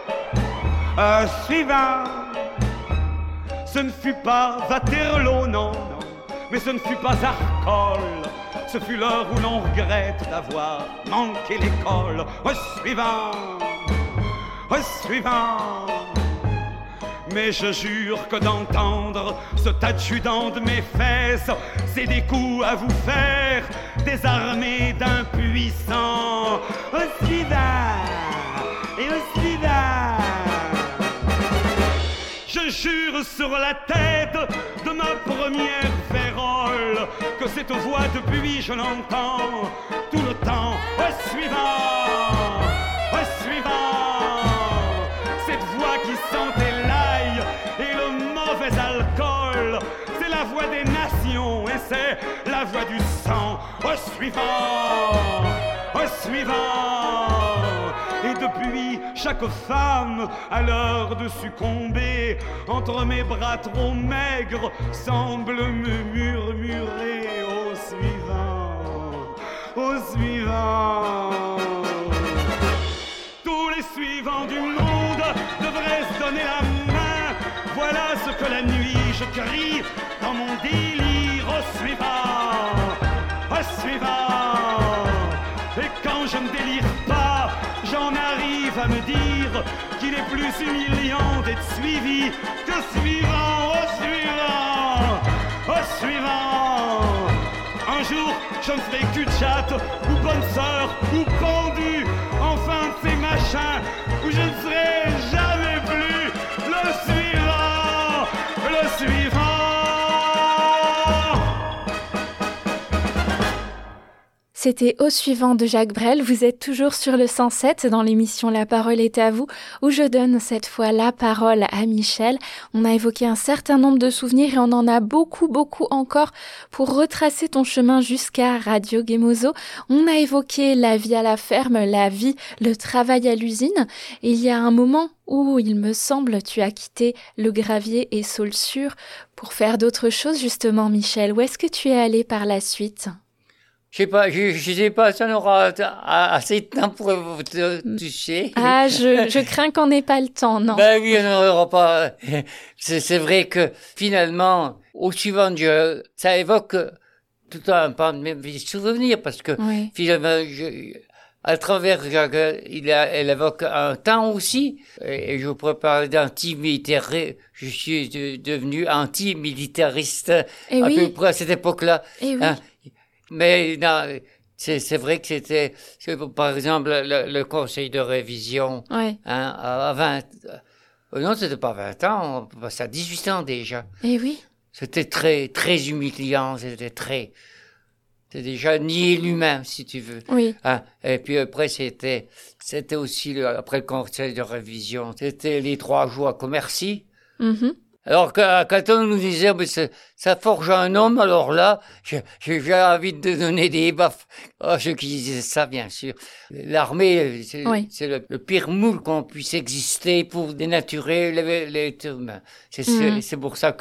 ce ne fut pas Waterloo, non, mais ce ne fut pas Arcole, ce fut l'heure où l'on regrette d'avoir manqué l'école. Au suivant, mais je jure que d'entendre cet adjudant de mes fesses, c'est des coups à vous faire, désarmés d'un puissant. Au suivant, et au suivant. Je jure sur la tête de ma première férole que cette voix depuis je l'entends tout le temps. Au suivant, au suivant. Cette voix qui sentait l'ail et le mauvais alcool, c'est la voix des nations et c'est la voix du sang. Au suivant, au suivant. Et depuis, chaque femme, à l'heure de succomber, entre mes bras trop maigres, semble me murmurer au suivant, au suivant. Tous les suivants du monde devraient se donner la main. Voilà ce que la nuit je crie dans mon délire. Au suivant, au suivant. Et quand je ne délire pas, j'en arrive à me dire qu'il est plus humiliant d'être suivi que suivant. Au suivant, au suivant. Un jour, je ne serai cul de chatte, ou bonne sœur, ou pendu, enfin de ces machins où je ne serai jamais plus le suivant, le suivant. c'était Au suivant de Jacques Brel. Vous êtes toujours sur le 107 dans l'émission La parole est à vous, où je donne cette fois la parole à Michel. On a évoqué un certain nombre de souvenirs et on en a beaucoup encore pour retracer ton chemin jusqu'à Radio Gemozo. On a évoqué la vie à la ferme, la vie, le travail à l'usine. Et il y a un moment où, il me semble, tu as quitté le gravier et Saulsure pour faire d'autres choses, justement, Michel. Où est-ce que tu es allé par la suite ? Je sais pas, ça n'aura assez de temps pour te toucher. Ah, je crains qu'on n'ait pas le temps, non. Ben oui, on n'aura pas. C'est vrai que, finalement, Au suivant, ça évoque tout un pan de mes souvenirs, parce que, oui. Finalement, à travers Jacques, elle évoque un temps aussi, et je pourrais parler d'anti-militaire. Je suis devenu anti-militariste Et à oui. peu près à cette époque-là. Et oui. Hein. Mais non, c'est vrai que c'était, par exemple, le conseil de révision, Ouais. hein, à 20, non, c'était pas 20 ans, on passait à 18 ans déjà. Et oui. C'était très humiliant, c'était déjà nier l'humain, si tu veux. Oui. Hein. Et puis après, c'était aussi, après le conseil de révision, c'était les 3 jours à Commercy. Mm-hmm. Alors quand on nous disait ça forge un homme, alors là, j'ai envie de donner des baffes à ceux qui disaient ça, bien sûr. L'armée, c'est le pire moule qu'on puisse exister pour dénaturer l'être humain. C'est pour ça que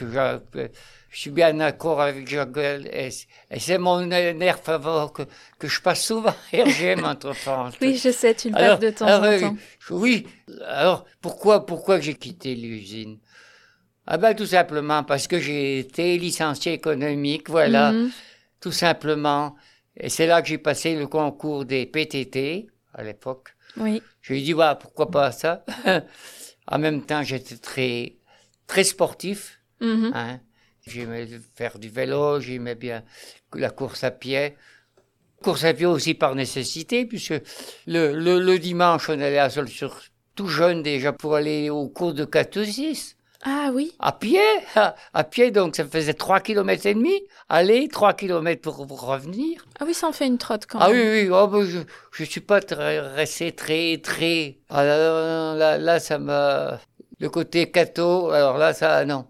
je suis bien d'accord avec Jacques, et c'est mon air favori que je passe souvent à RGM entre-temps. Oui, je sais, tu le passes de temps en temps. Oui, alors pourquoi j'ai quitté l'usine? Ah ben tout simplement parce que j'ai été licencié économique, voilà, tout simplement. Et c'est là que j'ai passé le concours des PTT à l'époque. Oui. J'ai dit pourquoi pas ça. En même temps, j'étais très sportif. Hein. J'aimais faire du vélo, j'aimais bien la course à pied. Course à pied aussi par nécessité, puisque le dimanche, on allait à Saulsure tout jeune déjà pour aller au cours de catéchisme. Ah oui. À pied, donc ça faisait 3 km et demi, aller 3 km pour revenir. Ah oui, ça en fait une trotte quand même. Ah oui, je suis pas resté très. Ah là, ça m'a. Le côté catho, alors là, ça, non.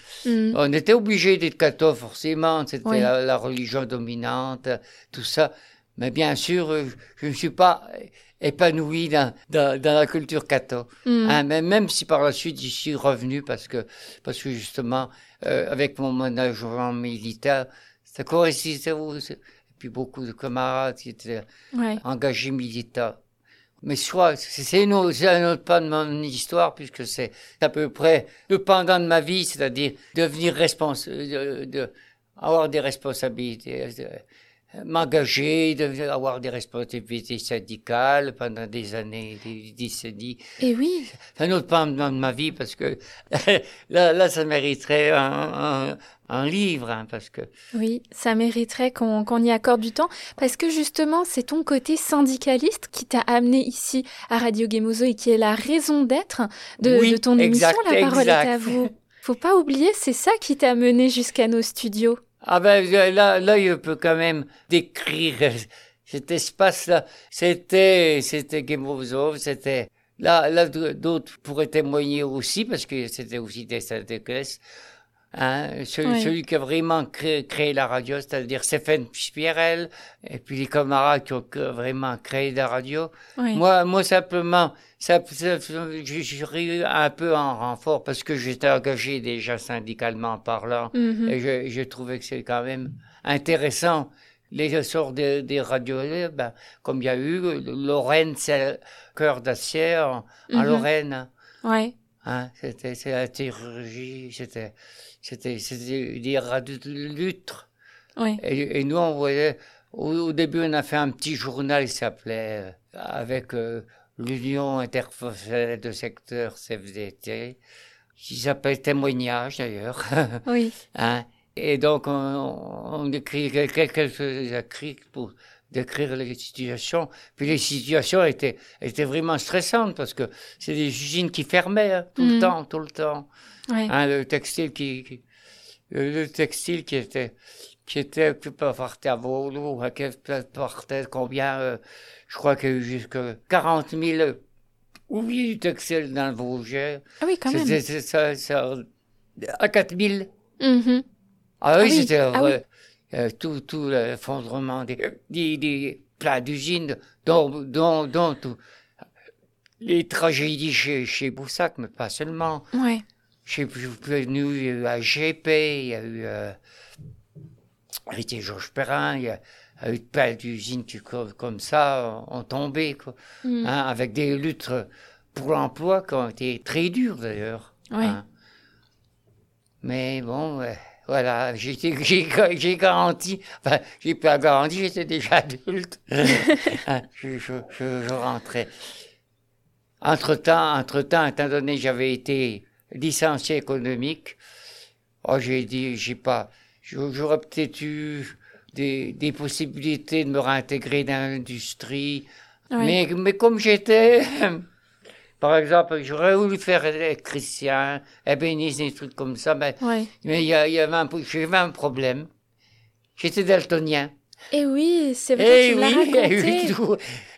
On était obligé d'être catho, forcément, c'était la religion dominante, tout ça. Mais bien sûr, je ne suis pas épanoui dans la culture catho. Hein, même si par la suite j'y suis revenu parce que justement, avec mon engagement militaire, ça coïncidait aussi. Et puis beaucoup de camarades qui étaient engagés militaires. Mais c'est un autre pan de mon histoire, puisque c'est à peu près le pendant de ma vie, c'est-à-dire devenir avoir des responsabilités, m'engager, avoir des responsabilités syndicales pendant des années, des décennies. Et oui. C'est un autre pan de ma vie, parce que là, ça mériterait un livre, hein, parce que... Oui, ça mériterait qu'on y accorde du temps, parce que justement, c'est ton côté syndicaliste qui t'a amené ici à Radio Gemozo et qui est la raison d'être de ton émission La parole est à vous. Faut pas oublier, c'est ça qui t'a mené jusqu'à nos studios. Ah ben là, je peux quand même décrire cet espace-là. C'était Gemozo, c'était... Là, d'autres pourraient témoigner aussi, parce que c'était aussi des syndicalistes. Hein, celui qui a vraiment créé la radio, c'est-à-dire Stéphane Spirel, et puis les camarades qui ont vraiment créé la radio. Oui. Moi simplement, j'ai eu un peu en renfort parce que j'étais engagé déjà syndicalement parlant, et je trouvais que c'est quand même intéressant. Les essors des radios, comme il y a eu Lorraine, c'est Cœur d'Acier en Lorraine. Ouais. Hein, c'est la théurgie, c'était des radios de lutte. Oui. Et nous, on voyait, au début, on a fait un petit journal qui s'appelait, avec l'Union interprofessionnelle de secteur CFDT, qui s'appelle Témoignage d'ailleurs. Oui. Hein, et donc, on écrit quelques écrits pour décrire les situations. Puis les situations étaient vraiment stressantes parce que c'est des usines qui fermaient tout le temps. Ouais. Hein, le textile qui J'étais porté à Volo, portait combien, je crois qu'il y a eu jusqu'à 40 000 ouvriers du textile dans le Vosges. Ah oui, quand même. C'est ça, à 4 000. Mhm. Ah oui, Ah oui, c'était ah oui. tout l'effondrement des plats d'usines, dont tout. Les tragédies chez Boussac, mais pas seulement. Ouais. Chez nous, il y a eu AGP, il y a eu avec Georges Perrin, il y a eu plein d'usines qui, comme ça, ont tombé, quoi. Mm. Hein, avec des luttes pour l'emploi qui ont été très dures, d'ailleurs. Ouais. Hein. Mais bon, voilà, j'ai garanti, enfin, j'ai pas garanti, j'étais déjà adulte. Hein, je rentrais. Entre-temps, étant donné que j'avais été licencié économique, j'ai dit, j'aurais peut-être eu des possibilités de me réintégrer dans l'industrie. Ouais. Mais comme j'étais, par exemple, j'aurais voulu faire électricien, ébéniste, des trucs comme ça, mais Ouais. j'avais un problème. J'étais daltonien. Et oui, c'est vrai, tu me l'as raconté. Oui, tout.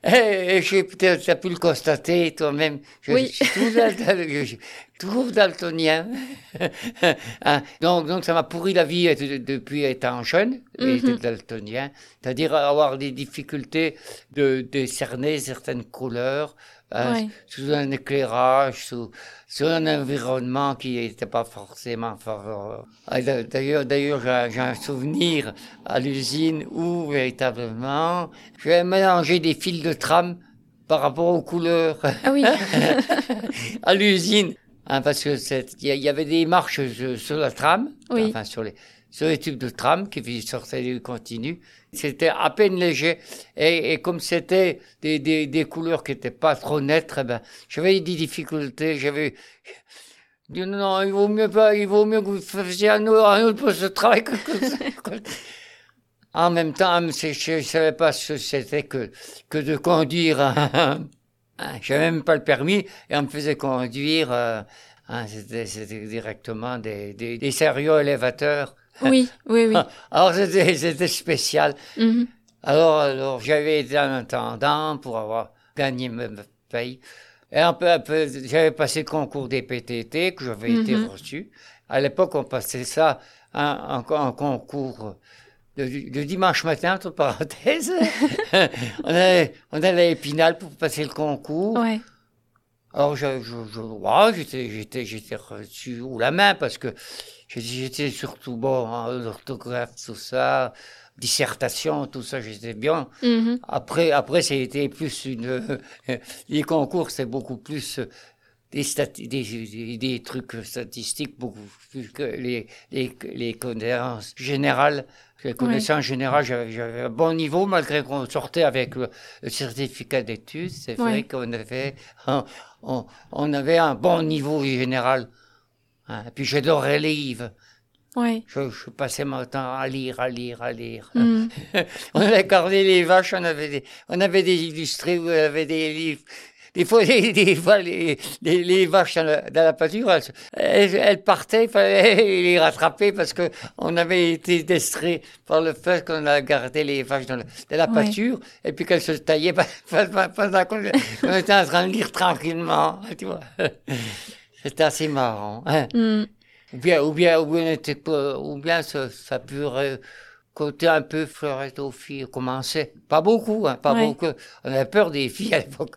Tu as pu le constater toi-même. Oui. Je suis toujours daltonien. Hein, donc, ça m'a pourri la vie depuis étant jeune, être daltonien. C'est-à-dire avoir des difficultés de décerner certaines couleurs, Ouais. sous un éclairage, sous un environnement qui n'était pas forcément fort. D'ailleurs, j'ai un souvenir à l'usine où, véritablement, j'ai mélangé des fils de tram par rapport aux couleurs. Ah oui. À l'usine. Hein, parce que il y avait des marches sur la tram, Oui. enfin sur les tubes de tram qui sortaient du continu. C'était à peine léger. Et comme c'était des couleurs qui n'étaient pas trop nettes, eh ben, j'avais des difficultés. J'avais dit non, il vaut mieux que vous fassiez un autre poste de travail que ça. En même temps, je ne savais pas ce que c'était que de conduire. Je n'avais même pas le permis et on me faisait conduire. C'était directement des sérieux élévateurs. Oui. Alors c'était spécial. Mhm. Alors j'avais été en attendant pour avoir gagné ma paye. Et un peu, j'avais passé le concours des PTT que j'avais été reçu. À l'époque, on passait ça en concours de dimanche matin, entre parenthèses. on allait à Épinal pour passer le concours. Ouais. Alors j'étais reçu haut la main parce que j'étais surtout bon en orthographe, tout ça, dissertation, tout ça, j'étais bien. Mhm. Après, c'était plus les concours, c'est beaucoup plus des trucs statistiques, beaucoup plus que les connaissances générales. Les connaissances générales, j'avais un bon niveau, malgré qu'on sortait avec le certificat d'études. C'est vrai qu'on avait, on avait un bon niveau général. Hein. Et puis j'adorais les livres. Ouais. Je passais mon temps à lire. Mm. On avait gardé les vaches, on avait des illustrés, on avait des livres. Des fois, les vaches dans la pâture, elles partaient, il fallait les rattraper parce que on avait été distrait par le fait qu'on a gardé les vaches dans la pâture et puis qu'elles se taillaient pendant qu'on était en train de lire tranquillement, tu vois. C'était assez marrant. Hein. Mm. Ou bien ça pourrait côté un peu fleurette aux filles commençait. Pas beaucoup, hein, pas beaucoup. On avait peur des filles à l'époque.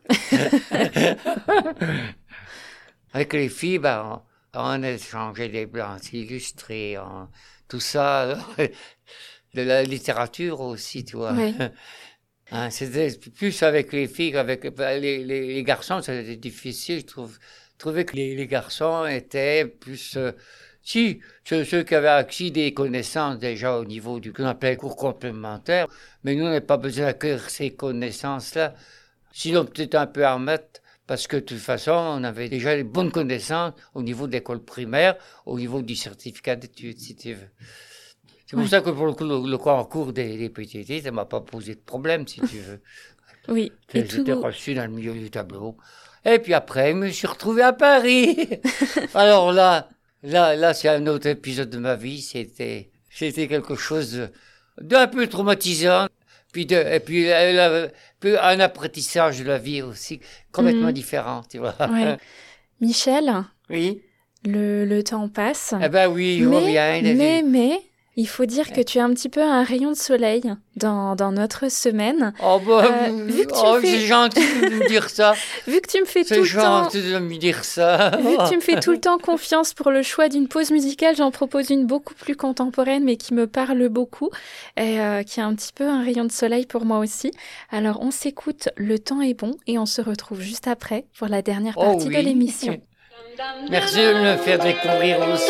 Avec les filles, on échangeait des blancs illustrés, tout ça, de la littérature aussi, tu vois. Oui. Hein, c'était plus avec les filles qu'avec les garçons, c'était difficile, je trouvais que les garçons étaient plus... Si, ceux qui avaient acquis des connaissances déjà au niveau du qu'on appelait cours complémentaire, mais nous, on n'avait pas besoin d'acquérir ces connaissances-là. Sinon, peut-être un peu à remettre, parce que de toute façon, on avait déjà les bonnes connaissances au niveau de l'école primaire, au niveau du certificat d'études, si tu veux. C'est pour ça que pour le concours des PTT, ça ne m'a pas posé de problème, si tu veux. Oui. J'étais reçu dans le milieu du tableau. Et puis après, je me suis retrouvé à Paris. Alors là, c'est un autre épisode de ma vie. c'était quelque chose d'un peu traumatisant. Et puis un apprentissage de la vie aussi, complètement différent, tu vois. Ouais. Michel, Oui. le temps passe. Eh ben oui, il revient. Mais, il faut dire que tu es un petit peu un rayon de soleil dans notre semaine. Oh, c'est gentil de me dire ça. Vu que tu me fais tout C'est le temps... gentil de me dire ça. Vu que tu me fais tout le temps confiance pour le choix d'une pause musicale, j'en propose une beaucoup plus contemporaine, mais qui me parle beaucoup, et qui est un petit peu un rayon de soleil pour moi aussi. Alors, on s'écoute Le temps est bon, et on se retrouve juste après pour la dernière partie de l'émission. Merci de me faire découvrir aussi.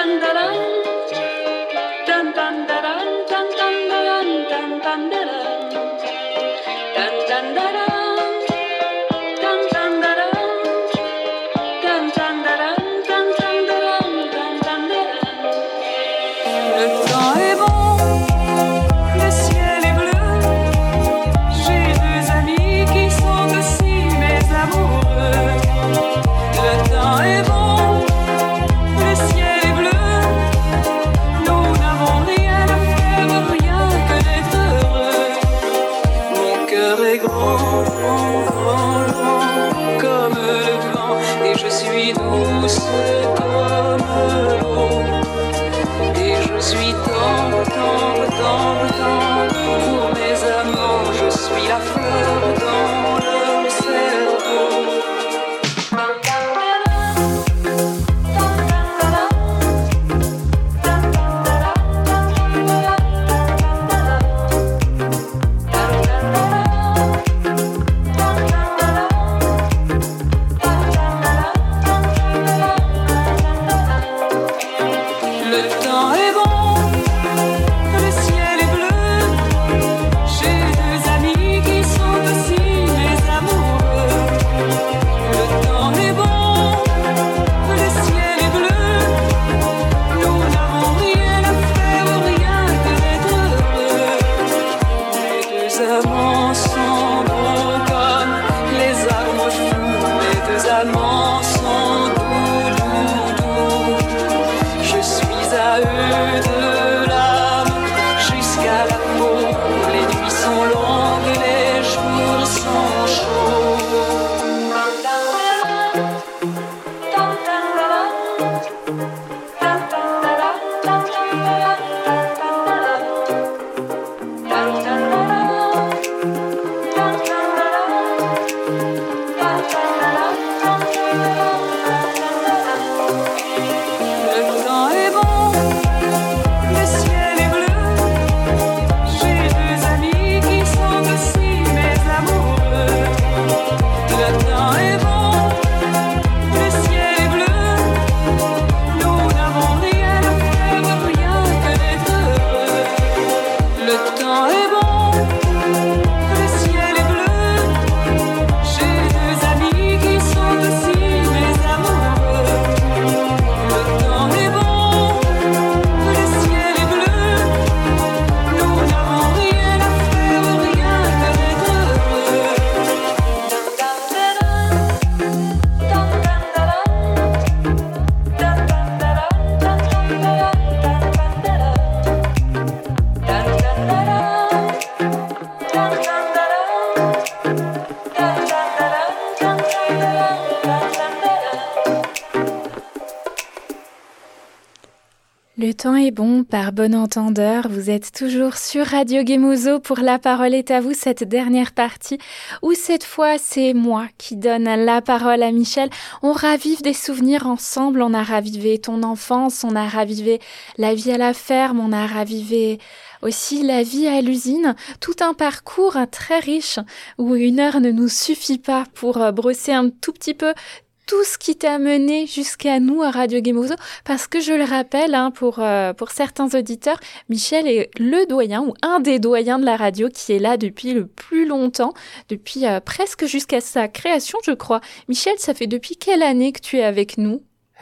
Le temps est bon, par bon entendeur, vous êtes toujours sur Radio Gemozo pour La Parole est à vous, cette dernière partie, où cette fois c'est moi qui donne la parole à Michel. On ravive des souvenirs ensemble, on a ravivé ton enfance, on a ravivé la vie à la ferme, on a ravivé aussi la vie à l'usine, tout un parcours très riche, où une heure ne nous suffit pas pour brosser un tout petit peu tout ce qui t'a mené jusqu'à nous à Radio Gemozo, parce que je le rappelle, pour certains auditeurs, Michel est le doyen ou un des doyens de la radio qui est là depuis le plus longtemps, depuis presque jusqu'à sa création, je crois. Michel, ça fait depuis quelle année que tu es avec nous ?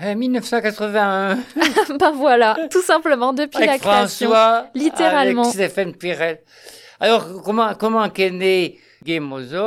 1981. Ben voilà, tout simplement depuis avec la création, François, littéralement. avec Stéphane Pirel. Alors, comment qu'est né Gemozo ?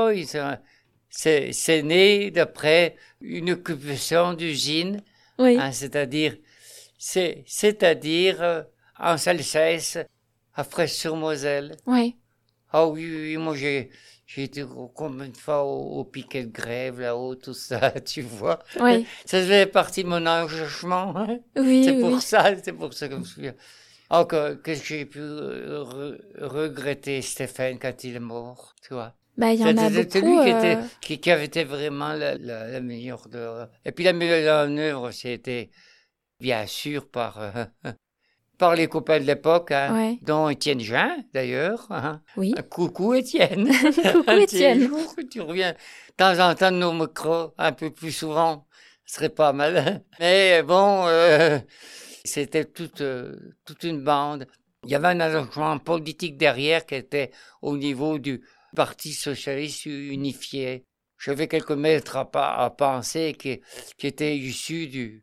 C'est né d'après une occupation d'usine, Oui. C'est-à-dire en Salcès, à Fraisse-sur-Moselle. Oui. Ah oui, moi j'ai été combien de fois au piquet de grève là-haut, tout ça, tu vois. Oui. Ça faisait partie de mon engagement. Hein. Oui, c'est oui. pour ça que je me souviens. Qu'est-ce que j'ai pu regretter, Stéphane, quand il est mort, tu vois. Bah, il y en a C'était beaucoup. lui qui avait été vraiment la meilleure de... Et puis la meilleure en œuvre, c'était bien sûr par les copains de l'époque, hein, Ouais. dont Étienne Jean, d'ailleurs. Hein. Oui. Coucou Étienne. Coucou Étienne. Tu reviens de temps en temps de nos micros, un peu plus souvent, ce serait pas mal. Mais bon, c'était toute une bande. Il y avait un engagement politique derrière qui était au niveau du Parti socialiste unifié. J'avais quelques maîtres à penser qui étaient issus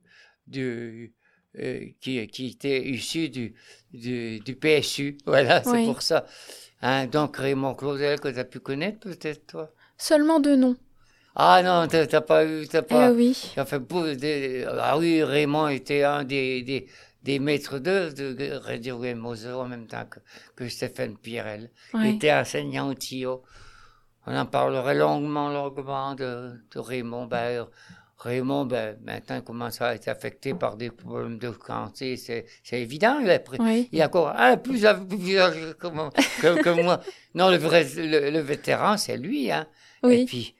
qui était issu du PSU. Voilà, c'est Oui. pour ça. Hein, donc, Raymond Claudel, que tu as pu connaître peut-être, toi? Seulement 2 noms. Ah non, t'as pas eu, Oui. Ah oui, Raymond était un des maîtres de Radio Moser en même temps que Stéphane Pirel. Ouais. Il était enseignant au TIO. On en parlerait longuement de Raymond. Raymond, maintenant, commence à être affecté par des problèmes de santé. C'est évident. Oui. Il est encore plus âgé que moi. Non, le vétéran, c'est lui. Hein. Oui.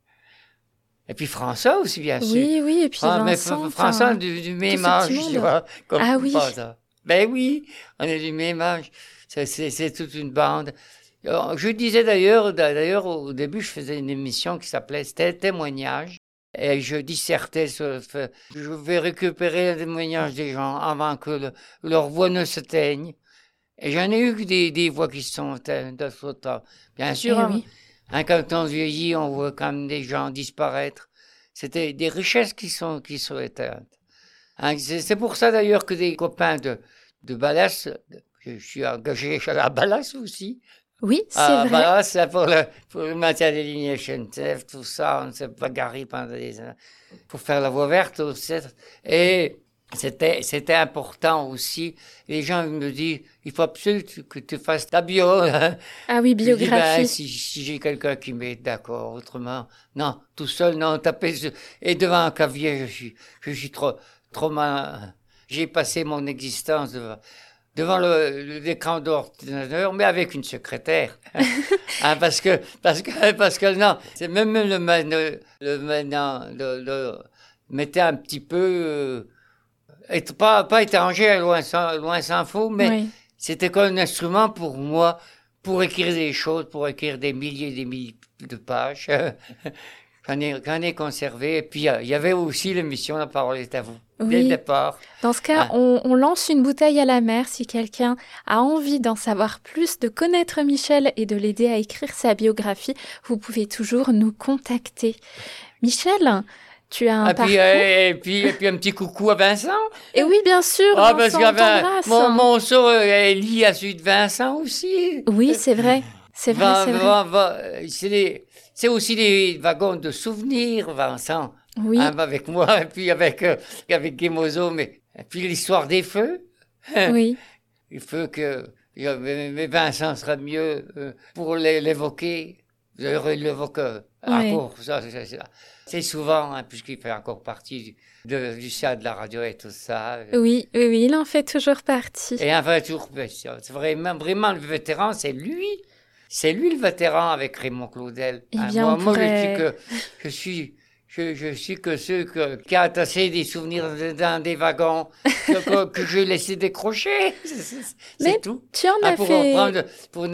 Et puis François aussi, bien sûr. Oui, et puis Vincent. Mais François du même âge, tu vois. Ah oui. Ça. Ben oui, on est du même âge. C'est toute une bande. Je disais d'ailleurs, au début, je faisais une émission qui s'appelait Témoignage. Et je dissertais sur le fait, je vais récupérer le témoignage des gens avant que leur voix ne se teigne. Et j'en ai eu des voix qui se sont éteintes de ce temps. Bien sûr, oui. Quand on vieillit, on voit quand même des gens disparaître. C'était des richesses qui sont éteintes. Hein, c'est pour ça d'ailleurs que des copains de Ballas, je suis engagé à la Ballas aussi. Oui, c'est vrai. Ballas, pour le maintien des lignes SNCF, tout ça, on s'est bagarré pendant des années pour faire la voie verte aussi. Et c'était important aussi. Les gens me disent, il faut absolument que tu fasses ta bio. Hein. Ah oui, biographie. Si j'ai quelqu'un qui m'est d'accord, autrement, non, tout seul, non, taper. Et devant un clavier, je suis trop mal. J'ai passé mon existence devant l'écran d'ordinateur, mais avec une secrétaire. Hein, parce que non, c'est même le maintenant, mettait un petit peu, pas étranger, loin s'en faut, mais Oui. c'était comme un instrument pour moi, pour écrire des choses, pour écrire des milliers de pages. J'en ai conservé. Et puis, il y avait aussi l'émission La parole est à vous, dès le départ. Dans ce cas, on lance une bouteille à la mer. Si quelqu'un a envie d'en savoir plus, de connaître Michel et de l'aider à écrire sa biographie, vous pouvez toujours nous contacter. Michel, tu as un parcours... Et puis un petit coucou à Vincent. Et oui, bien sûr, Parce Vincent, que mon sort est lié à celui de Vincent aussi. Oui, c'est vrai. C'est vrai. C'est aussi des wagons de souvenirs, Vincent. Oui. Hein, avec moi, et puis avec Guémozo, mais et puis l'histoire des feux. Oui. Les feux mais Vincent sera mieux pour l'évoquer. D'ailleurs, il l'évoque encore. C'est souvent, hein, puisqu'il fait encore partie du CA de la radio et tout ça. Oui, il en fait toujours partie. Et un vrai tour, c'est vraiment le vétéran, c'est lui. C'est lui le vétéran avec Raymond Claudel. Eh bien, moi, je suis que ceux qui ont tassé des souvenirs dans des wagons que j'ai laissé décrocher. C'est tout. Tu en as fait... Pour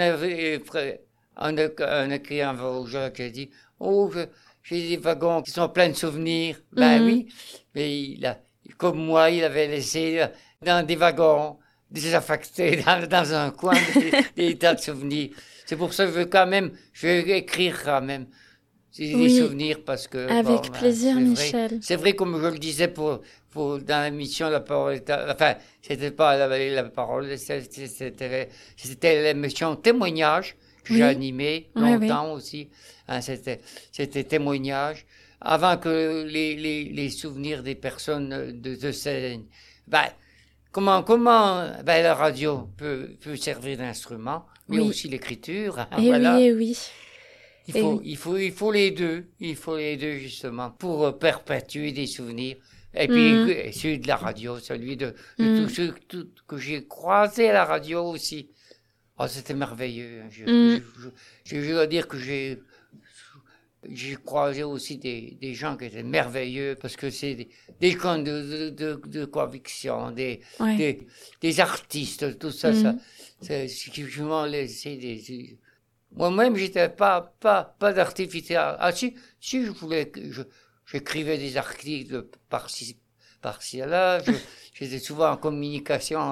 un écrivain vosgien qui a dit « Oh, j'ai des wagons qui sont pleins de souvenirs. » Ben oui, mais comme moi, il avait laissé dans des wagons désaffectés dans un coin des tas de souvenirs. C'est pour ça que je vais écrire quand même des souvenirs parce que... Avec plaisir, Michel. C'est vrai, comme je le disais dans l'émission La parole, enfin, c'était pas la parole, c'était l'émission Témoignage que j'ai animée longtemps aussi. Hein, c'était Témoignage. Avant que les souvenirs des personnes de scène... Comment la radio peut servir d'instrument, mais aussi l'écriture. Et voilà. oui. Il faut les deux. Il faut les deux, justement, pour perpétuer des souvenirs. Et puis, celui de la radio, celui de tous ceux que j'ai croisés à la radio aussi. Oh, c'était merveilleux. Je dois dire que j'ai croisé aussi des gens qui étaient merveilleux, parce que c'est des gens de conviction, des artistes, tout ça, c'est ce qui m'a laissé moi-même, j'étais pas d'artiste. Ah, si je voulais, j'écrivais des articles par-ci, là, j'étais souvent en communication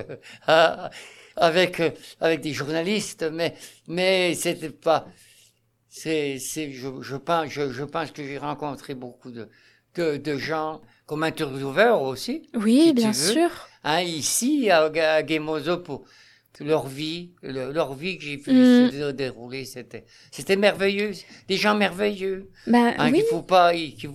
avec des journalistes, mais c'était pas, je pense que j'ai rencontré beaucoup de gens comme intervieweurs aussi. Oui, si bien sûr. Hein, ici, à Gemozo, pour leur vie que j'ai pu se dérouler, c'était merveilleux. Des gens merveilleux. Oui. Qu'il faut pas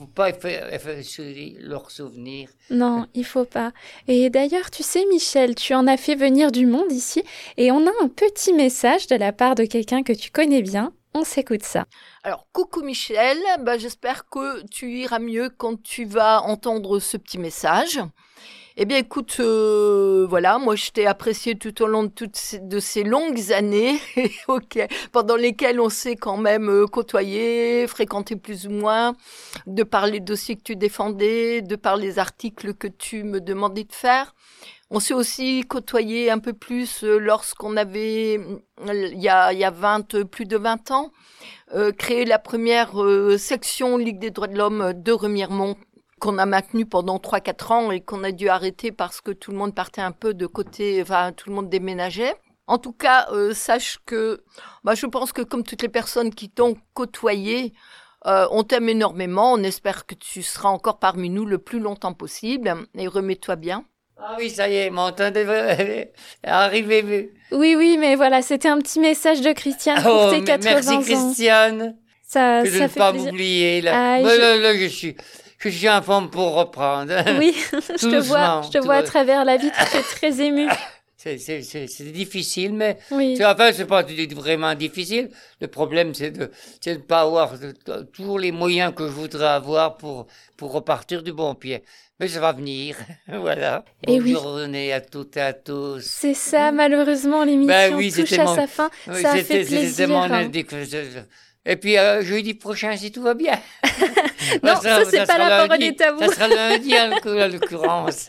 effacer leurs souvenirs. Non, il faut pas. Et d'ailleurs, tu sais, Michel, tu en as fait venir du monde ici, et on a un petit message de la part de quelqu'un que tu connais bien. On s'écoute ça. Alors, coucou Michel, j'espère que tu iras mieux quand tu vas entendre ce petit message. Eh bien, écoute, voilà, moi je t'ai apprécié tout au long de ces longues années, pendant lesquelles on s'est quand même côtoyé, fréquenté plus ou moins, de par les dossiers que tu défendais, de par les articles que tu me demandais de faire. On s'est aussi côtoyé un peu plus lorsqu'on avait, il y a plus de 20 ans, créé la première section Ligue des droits de l'homme de Remiremont, qu'on a maintenu pendant 3-4 ans et qu'on a dû arrêter parce que tout le monde partait un peu de côté, tout le monde déménageait. En tout cas, sache que je pense que comme toutes les personnes qui t'ont côtoyé, on t'aime énormément. On espère que tu seras encore parmi nous le plus longtemps possible et remets-toi bien. Ah oui, ça y est, mon temps est arrivé. Oui, mais voilà, c'était un petit message de Christiane pour tes 80 merci ans. Merci Christiane. Ça de ne fait pas plaisir. m'oublier. Là, je suis en forme pour reprendre. Oui, je te vois à travers la vitre, tu es très ému. C'est difficile, mais oui. c'est pas vraiment difficile. Le problème, c'est de ne pas avoir tous les moyens que je voudrais avoir pour repartir du bon pied. Mais ça va venir, voilà. Et bonne journée à toutes et à tous. C'est ça, malheureusement, l'émission touche à sa fin. Ça a fait plaisir. C'était mon indique. Et puis, jeudi prochain, si tout va bien. Non, ça c'est pas la parole est à vous. Ça sera lundi, en l'occurrence.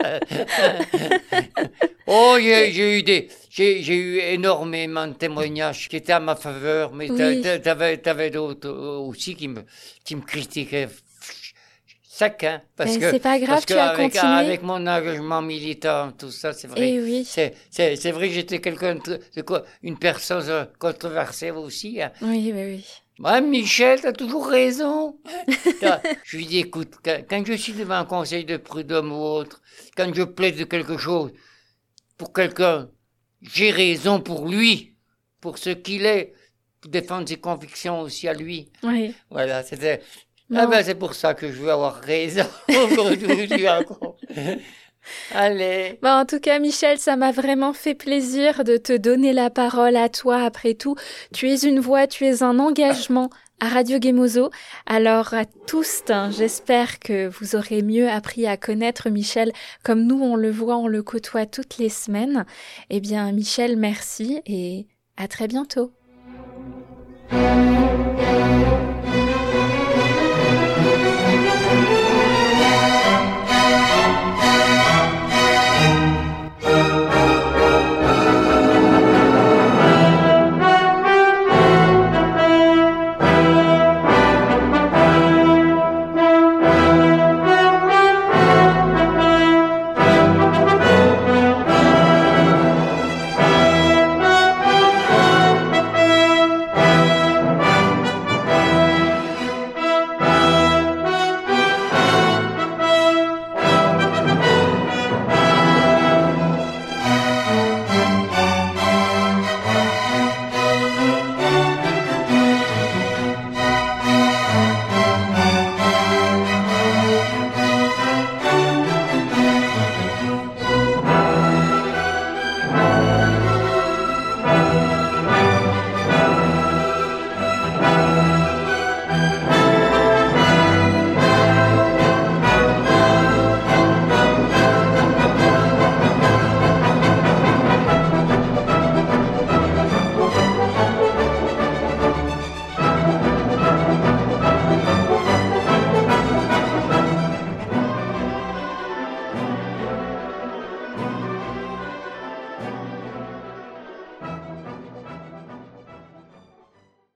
Oh, j'ai eu énormément de témoignages qui étaient à ma faveur, mais t'avais d'autres aussi qui me critiquaient. Chacun, parce que c'est pas grave, tu as continué. Avec mon engagement militant, tout ça, c'est vrai. Et oui. C'est vrai que j'étais une personne controversée aussi. Hein. Oui. Moi, Michel, t'as toujours raison. Je lui dis, écoute, quand je suis devant un conseil de prud'homme ou autre, quand je plaide de quelque chose pour quelqu'un, j'ai raison pour lui, pour ce qu'il est, pour défendre ses convictions aussi à lui. Oui. Voilà, c'était... c'est pour ça que je veux avoir raison aujourd'hui encore. Allez. En tout cas, Michel, ça m'a vraiment fait plaisir de te donner la parole à toi. Après tout, tu es une voix, tu es un engagement à Radio Gemozo. Alors à tous, j'espère que vous aurez mieux appris à connaître Michel comme nous, on le voit, on le côtoie toutes les semaines. Eh bien, Michel, merci et à très bientôt.